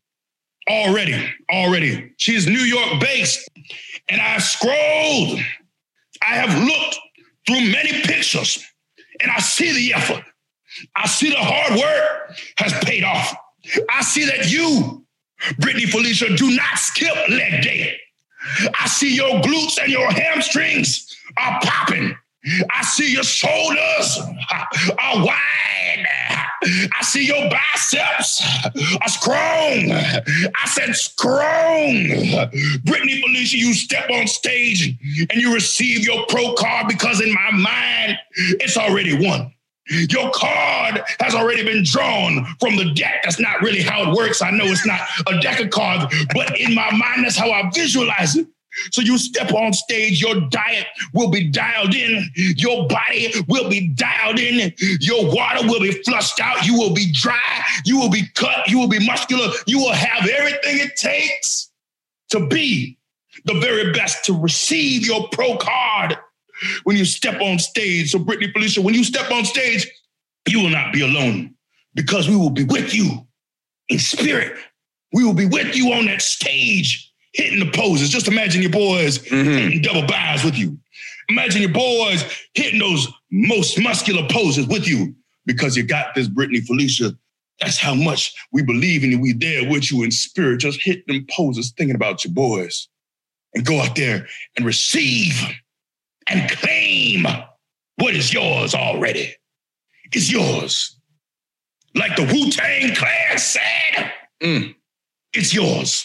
Already. She is New York based. And I scrolled. I have looked through many pictures and I see the effort. I see the hard work has paid off. I see that you, Brittany Felicia, do not skip leg day. I see your glutes and your hamstrings are popping. I see your shoulders are wide. I see your biceps are strong. I said strong. Brittany Felicia, you step on stage and you receive your pro card because in my mind, it's already won. Your card has already been drawn from the deck. That's not really how it works. I know it's not a deck of cards, but in my mind, that's how I visualize it. So you step on stage, your diet will be dialed in. Your body will be dialed in. Your water will be flushed out. You will be dry. You will be cut. You will be muscular. You will have everything it takes to be the very best to receive your pro card when you step on stage. So Brittany Felicia, when you step on stage, you will not be alone because we will be with you in spirit. We will be with you on that stage. Hitting the poses. Just imagine your boys hitting double buys with you. Imagine your boys hitting those most muscular poses with you because you got this, Brittany Felicia. That's how much we believe in you. We there with you in spirit. Just hit them poses, thinking about your boys. And go out there and receive and claim what is yours already. It's yours. Like the Wu-Tang Clan said, it's yours.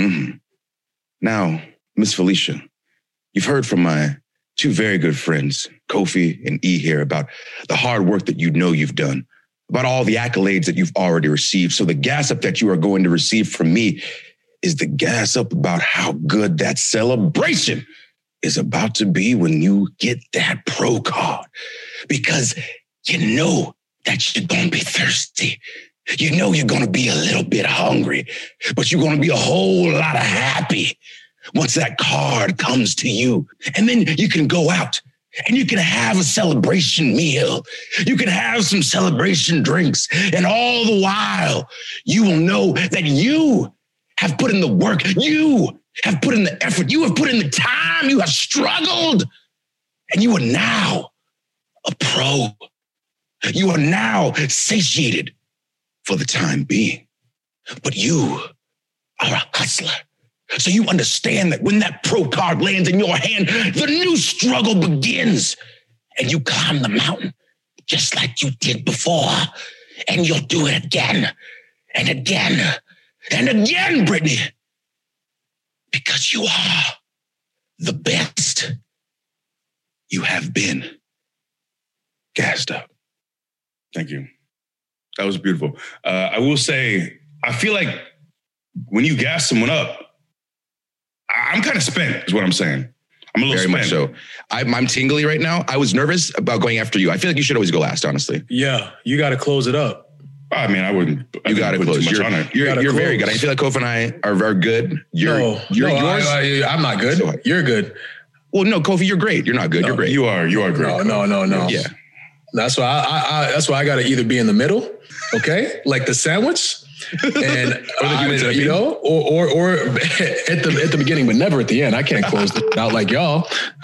Now, Miss Felicia, you've heard from my two very good friends, Kofi and E here, about the hard work that you know you've done, about all the accolades that you've already received. So the gas up that you are going to receive from me is the gas up about how good that celebration is about to be when you get that pro card. Because you know that you're going to be thirsty. You know you're going to be a little bit hungry, but you're going to be a whole lot of happy once that card comes to you. And then you can go out and you can have a celebration meal. You can have some celebration drinks. And all the while, you will know that you have put in the work. You have put in the effort. You have put in the time. You have struggled. And you are now a pro. You are now satiated for the time being. But you are a hustler. So you understand that when that pro card lands in your hand, the new struggle begins. And you climb the mountain just like you did before. And you'll do it again and again and again, Brittany. Because you are the best you have been. Gassed up. Thank you. That was beautiful. I will say, I feel like when you gas someone up, I'm kind of spent, is what I'm saying. I'm a little spent. Very much so. I'm tingly right now. I was nervous about going after you. I feel like you should always go last, honestly. Yeah, you got to close it up. I mean, I wouldn't. You got it close. You're very good. I feel like Kof and I are good. Yours. I'm not good. So, you're good. Well, no, Kofi, you're great. You're not good. You're great. You are great. No. Yeah. That's why I got to either be in the middle, okay, like the sandwich, and or at the beginning, but never at the end. I can't close it out like y'all.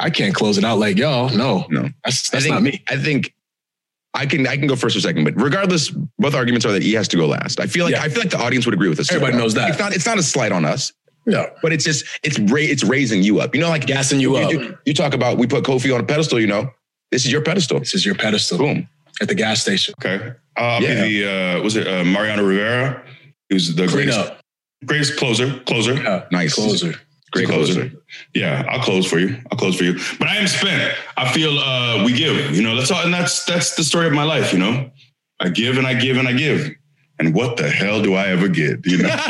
No, that's not me. I think I can go first or second, but regardless, both arguments are that he has to go last. I feel like the audience would agree with us. Everybody knows that. It's not a slight on us. No, but it's raising you up. You know, like gassing you up. You talk about we put Kofi on a pedestal. You know, this is your pedestal. Boom. At the gas station. Okay. I'll be the Mariano Rivera. He was the greatest closer. Yeah, nice closer. Great closer. Yeah, I'll close for you. But I am spent. I feel we give. You know, that's all, and that's the story of my life. You know, I give and I give and I give, and what the hell do I ever get? You know.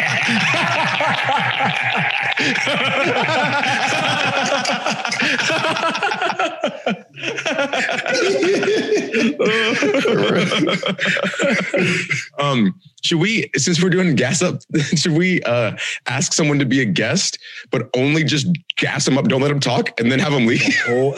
Should we, since we're doing gas up, should we ask someone to be a guest, but only just gas them up, don't let them talk, and then have them leave?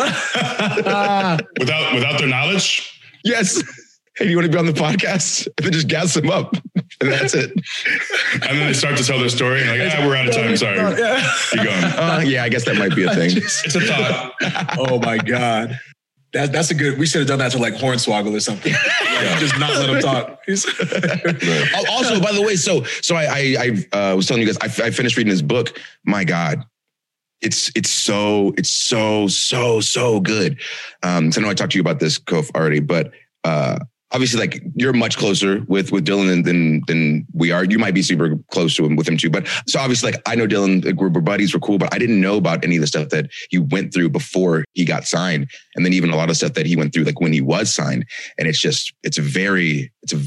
Without their knowledge? Yes. Hey, do you want to be on the podcast? And then just gas them up. And that's it. And then they start to tell their story. And like, we're out of time. Sorry. Keep going. Yeah, I guess that might be a thing. It's a thought. Oh my God. That's a good, we should have done that to like Hornswoggle or something. Just not let him talk. Also, by the way, so I was telling you guys, I finished reading his book. My God. It's so good. So I know I talked to you about this, Kof, already, but obviously, like, you're much closer with Dylan than we are. You might be super close to him with him too. But so obviously, like, I know Dylan, we're buddies, we're cool, but I didn't know about any of the stuff that he went through before he got signed. And then even a lot of stuff that he went through, like when he was signed. And it's a very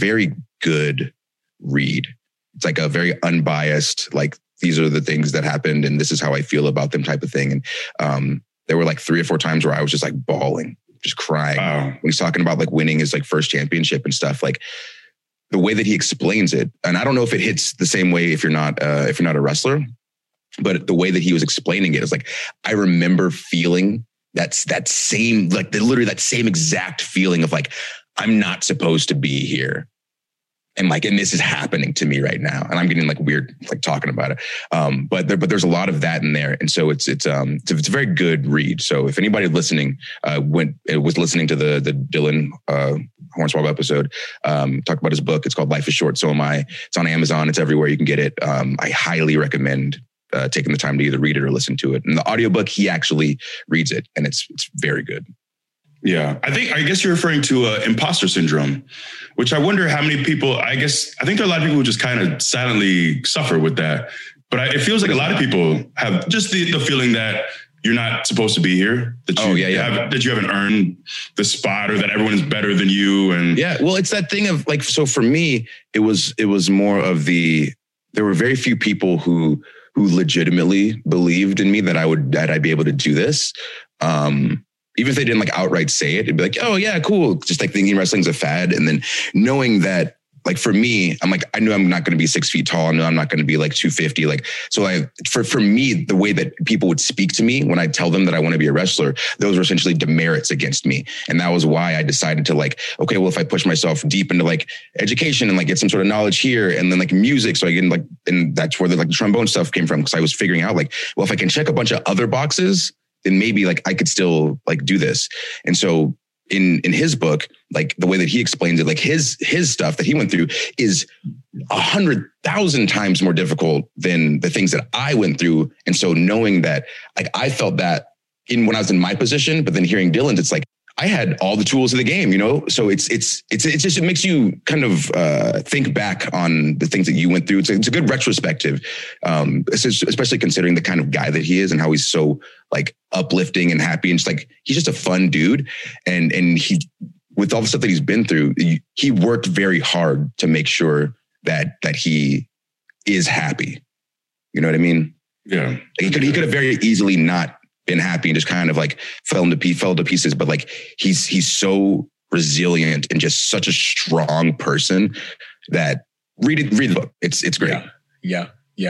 good read. It's like a very unbiased, like, these are the things that happened and this is how I feel about them type of thing. And there were like 3 or 4 times where I was just like bawling, just crying. Wow. When he's talking about like winning his like first championship and stuff, like the way that he explains it. And I don't know if it hits the same way if you're not a wrestler, but the way that he was explaining it is like, I remember feeling that same, like literally that same exact feeling of like, I'm not supposed to be here. And like, and this is happening to me right now. And I'm getting like weird, like talking about it. But there's a lot of that in there. And so it's a very good read. So if anybody listening, was listening to the Dylan, Hornswoggle episode, talk about his book, it's called Life is Short, So Am I. It's on Amazon. It's everywhere you can get it. I highly recommend taking the time to either read it or listen to it. And the audiobook, he actually reads it and it's very good. Yeah, I guess you're referring to imposter syndrome, which I wonder how many people, I think there are a lot of people who just kind of silently suffer with that. But it feels like a lot of people have just the feeling that you're not supposed to be here, that you haven't earned the spot or that everyone is better than you. And yeah, well, it's that thing of like, so for me, it was more of there were very few people who legitimately believed in me that I'd be able to do this. Even if they didn't like outright say it, it'd be like, oh yeah, cool. Just like thinking wrestling's a fad. And then knowing that, like for me, I'm like, I knew I'm not going to be 6 feet tall. I know I'm not going to be like 250. Like, so for me, the way that people would speak to me when I tell them that I want to be a wrestler, those were essentially demerits against me. And that was why I decided to like, okay, well, if I push myself deep into like education and like get some sort of knowledge here and then like music. So I get like, and that's where the trombone stuff came from. Cause I was figuring out like, well, if I can check a bunch of other boxes, then maybe like I could still like do this. And so in his book, like the way that he explains it, like his stuff that he went through is 100,000 times more difficult than the things that I went through. And so knowing that, like I felt that when I was in my position, but then hearing Dylan's, it's like, I had all the tools of the game, you know? So it makes you kind of think back on the things that you went through. It's a good retrospective, especially considering the kind of guy that he is and how he's so like uplifting and happy. And just like, he's just a fun dude. And he, with all the stuff that he's been through, he worked very hard to make sure that he is happy. You know what I mean? Yeah. Like he could have very easily not been happy and just kind of like fell to pieces. But like, he's so resilient and just such a strong person that read the book. It's great. Yeah.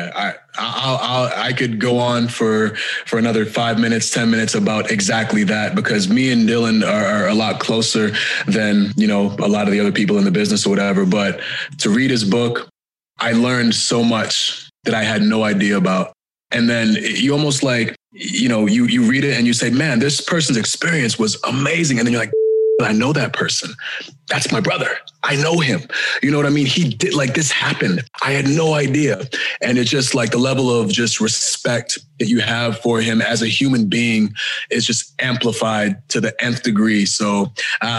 I could go on for another 5 minutes, 10 minutes about exactly that, because me and Dylan are a lot closer than, you know, a lot of the other people in the business or whatever. But to read his book, I learned so much that I had no idea about. And then you almost like, you know, you read it and you say, man, this person's experience was amazing. And then you're like, I know that person. That's my brother. I know him. You know what I mean? He did, like, this happened. I had no idea. And it's just like the level of just respect that you have for him as a human being is just amplified to the nth degree. So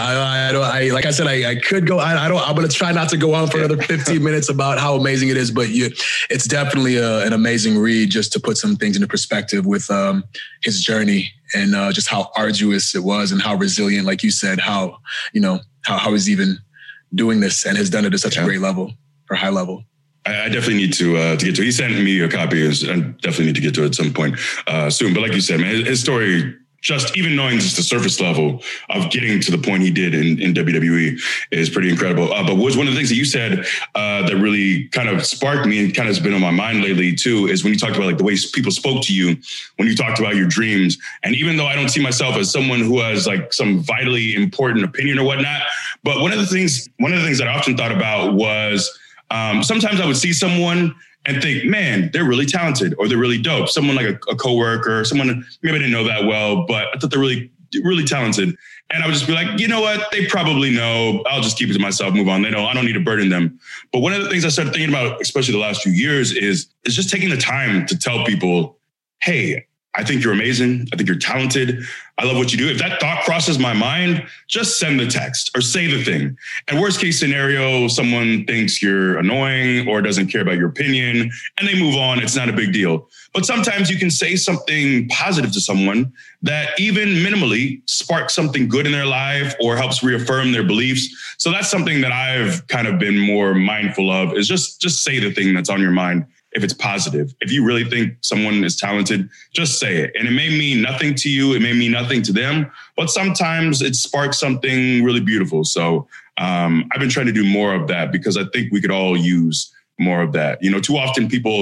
like I said, I could go, I'm going to try not to go on for another 15 minutes about how amazing it is, but it's definitely an amazing read, just to put some things into perspective with his journey and just how arduous it was and how resilient, like you said, how he's even doing this and has done it at such a great level or high level. I definitely need to get to it. He sent me a copy. I definitely need to get to it at some point soon. But like you said, man, his story, just even knowing just the surface level of getting to the point he did in WWE is pretty incredible. But was one of the things that you said that really kind of sparked me and kind of has been on my mind lately too, is when you talked about like the way people spoke to you, when you talked about your dreams. And even though I don't see myself as someone who has like some vitally important opinion or whatnot, but one of the things that I often thought about was sometimes I would see someone and think, man, they're really talented or they're really dope. Someone like a coworker, someone maybe I didn't know that well, but I thought they're really, really talented. And I would just be like, you know what? They probably know. I'll just keep it to myself, move on. I don't need to burden them. But one of the things I started thinking about, especially the last few years, is just taking the time to tell people, hey, I think you're amazing. I think you're talented. I love what you do. If that thought crosses my mind, just send the text or say the thing. And worst case scenario, someone thinks you're annoying or doesn't care about your opinion and they move on. It's not a big deal. But sometimes you can say something positive to someone that even minimally sparks something good in their life or helps reaffirm their beliefs. So that's something that I've kind of been more mindful of, is just say the thing that's on your mind. If it's positive, if you really think someone is talented, just say it. And it may mean nothing to you. It may mean nothing to them, but sometimes it sparks something really beautiful. So I've been trying to do more of that because I think we could all use more of that. You know, too often people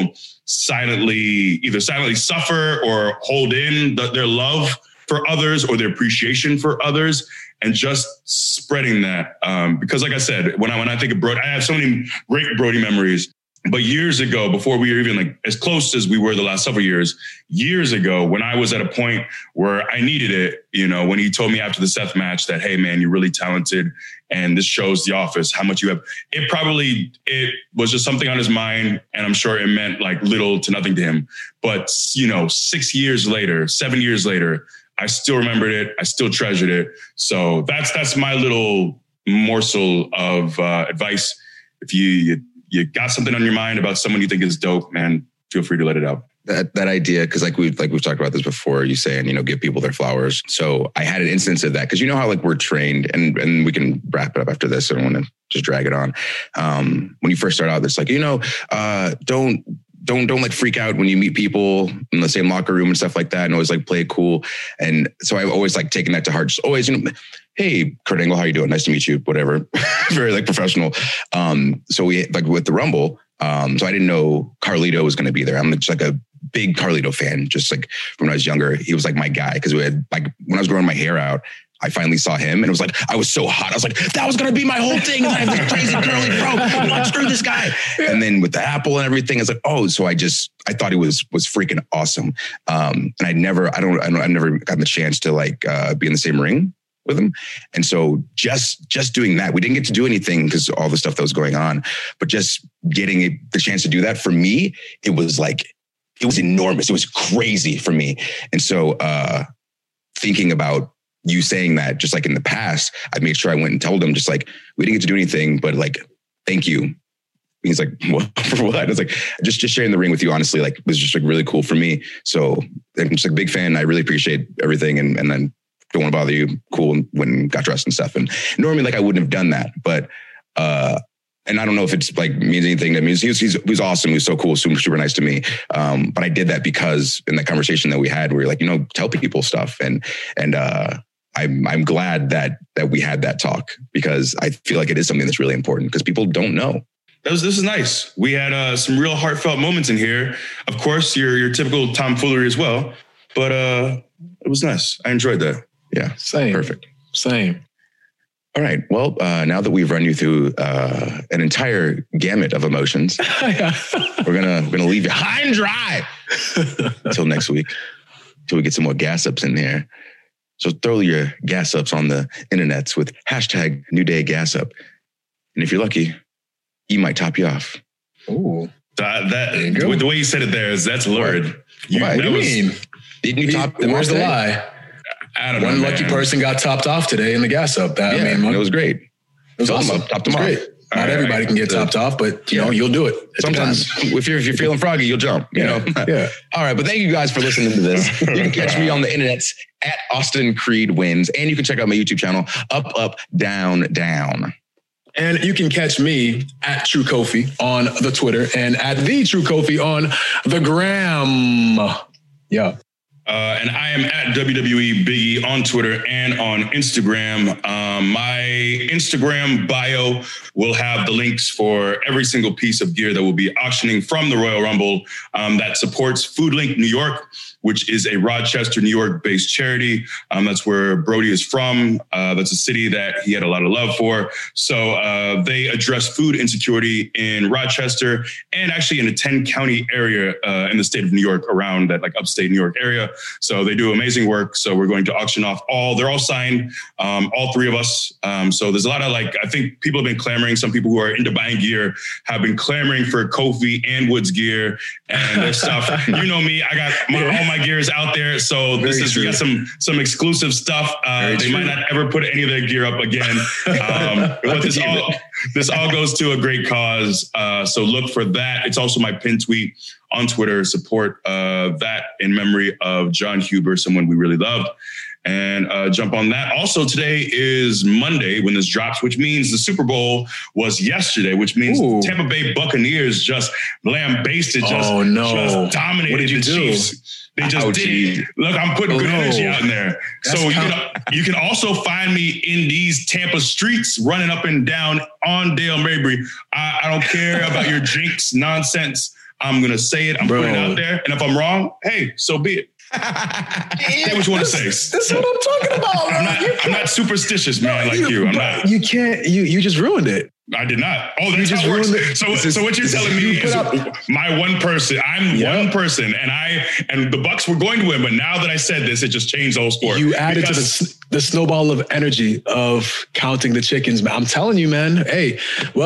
either silently suffer or hold in their love for others or their appreciation for others, and just spreading that. Because like I said, when I think of Brody, I have so many great Brody memories. But years ago, before we were even like as close as we were the last several years ago, when I was at a point where I needed it, you know, when he told me after the Seth match that, hey, man, you're really talented and this shows The Office how much you have. It was just something on his mind. And I'm sure it meant like little to nothing to him. But, you know, 7 years later, I still remembered it. I still treasured it. So that's my little morsel of advice. If you got something on your mind about someone you think is dope, man, feel free to let it out. That idea, because like we've talked about this before, you saying, you know, give people their flowers. So I had an instance of that, because you know how like we're trained, and we can wrap it up after this. I don't want to just drag it on. When you first start out, it's like, you know, don't like freak out when you meet people in the same locker room and stuff like that, and always like play it cool. And so I've always like taken that to heart. Just always, you know, hey, Kurt Angle, how you doing? Nice to meet you. Whatever. Very like professional. So we like with the Rumble. So I didn't know Carlito was going to be there. I'm just like a big Carlito fan. Just like when I was younger, he was like my guy. Cause we had like, when I was growing my hair out, I finally saw him and it was like, I was so hot. I was like, that was going to be my whole thing. I have this crazy curly fro. No, screw this guy. And then with the Apple and everything, it's like, oh, so I thought he was freaking awesome. And I've never gotten the chance to like be in the same ring with him. And so just doing that, we didn't get to do anything because all the stuff that was going on, but just getting the chance to do that for me, it was enormous. It was crazy for me. And so thinking about you saying that, just like in the past, I made sure I went and told him, just like, we didn't get to do anything, but like, thank you. He's like, what? For what? I was like, just sharing the ring with you, honestly, like was just like really cool for me. So I'm just like a big fan. I really appreciate everything. And then don't want to bother you. Cool. When got dressed and stuff. And normally like I wouldn't have done that, but, and I don't know if it's like means anything. I mean, he was awesome. He was so cool, super nice to me. But I did that because in that conversation that we had, we were like, you know, tell people stuff. And I'm glad that we had that talk, because I feel like it is something that's really important because people don't know. This is nice. We had some real heartfelt moments in here. Of course, your typical tomfoolery as well, but it was nice. I enjoyed that. Yeah, same. Perfect. Same. All right. Well, now that we've run you through an entire gamut of emotions, we're gonna leave you high and dry until next week, until we get some more gas ups in here. So throw your gas ups on the internets with hashtag New Day Gas Up, and if you're lucky, he might top you off. Ooh, the way you said it there that's lurid. What do you mean? Didn't you top them? Where's the lie? I don't know. One lucky person got topped off today in the gas up. It was great. It was awesome. Topped them off. Great. Not everybody can get topped off, but you know, you'll do it. Sometimes if you're feeling froggy, you'll jump. You know. Yeah. All right, but thank you guys for listening to this. You can catch me on the internets at Austin Creed Wins, and you can check out my YouTube channel, Up Down Down. And you can catch me at True Kofi on the Twitter and at the True Kofi on the gram. Yeah. And I am at WWE Biggie on Twitter and on Instagram. My Instagram bio will have the links for every single piece of gear that will be auctioning from the Royal Rumble that supports Food Link New York, which is a Rochester, New York-based charity. That's where Brody is from. That's a city that he had a lot of love for. So they address food insecurity in Rochester and actually in a 10-county area in the state of New York, around that like upstate New York area. So they do amazing work. So we're going to auction off they're all signed, all three of us. So there's a lot of I think people have been clamoring. Some people who are into buying gear have been clamoring for Kofi and Woods gear and their stuff. You know me, I got all my gear is out there. So we got some exclusive stuff. They might not ever put any of their gear up again. But this all goes to a great cause. So look for that. It's also my pin tweet on Twitter. Support that in memory of John Huber, someone we really loved. And jump on that. Also, today is Monday when this drops, which means the Super Bowl was yesterday, which means Tampa Bay Buccaneers just lambasted, just dominated the Chiefs. They just did it. Look, I'm putting good energy out in there. That's so you can also find me in these Tampa streets running up and down on Dale Mabry. I don't care about your jinx nonsense. I'm going to say it. I'm putting it out there. And if I'm wrong, hey, so be it. Say what you want to say. That's what I'm talking about. I'm not superstitious, man, like you. I'm not. You can't. You just ruined it. I did not. Oh, that's how it works. So what you're telling me is my one person. I'm one person, and the Bucks were going to win, but now that I said this, it just changed the whole sport. You added to the snowball of energy of counting the chickens, man. I'm telling you, man. Hey,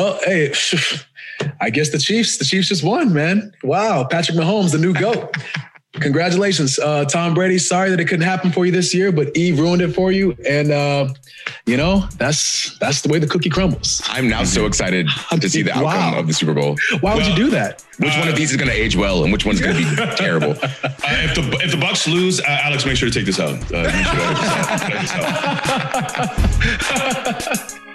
I guess the Chiefs just won, man. Wow, Patrick Mahomes, the new GOAT. Congratulations, Tom Brady. Sorry that it couldn't happen for you this year, but Eve ruined it for you. And, that's the way the cookie crumbles. I'm now so excited to see the outcome of the Super Bowl. Why would you do that? Which one of these is going to age well and which one's going to be terrible? If the Bucks lose, Alex, make sure to take this out.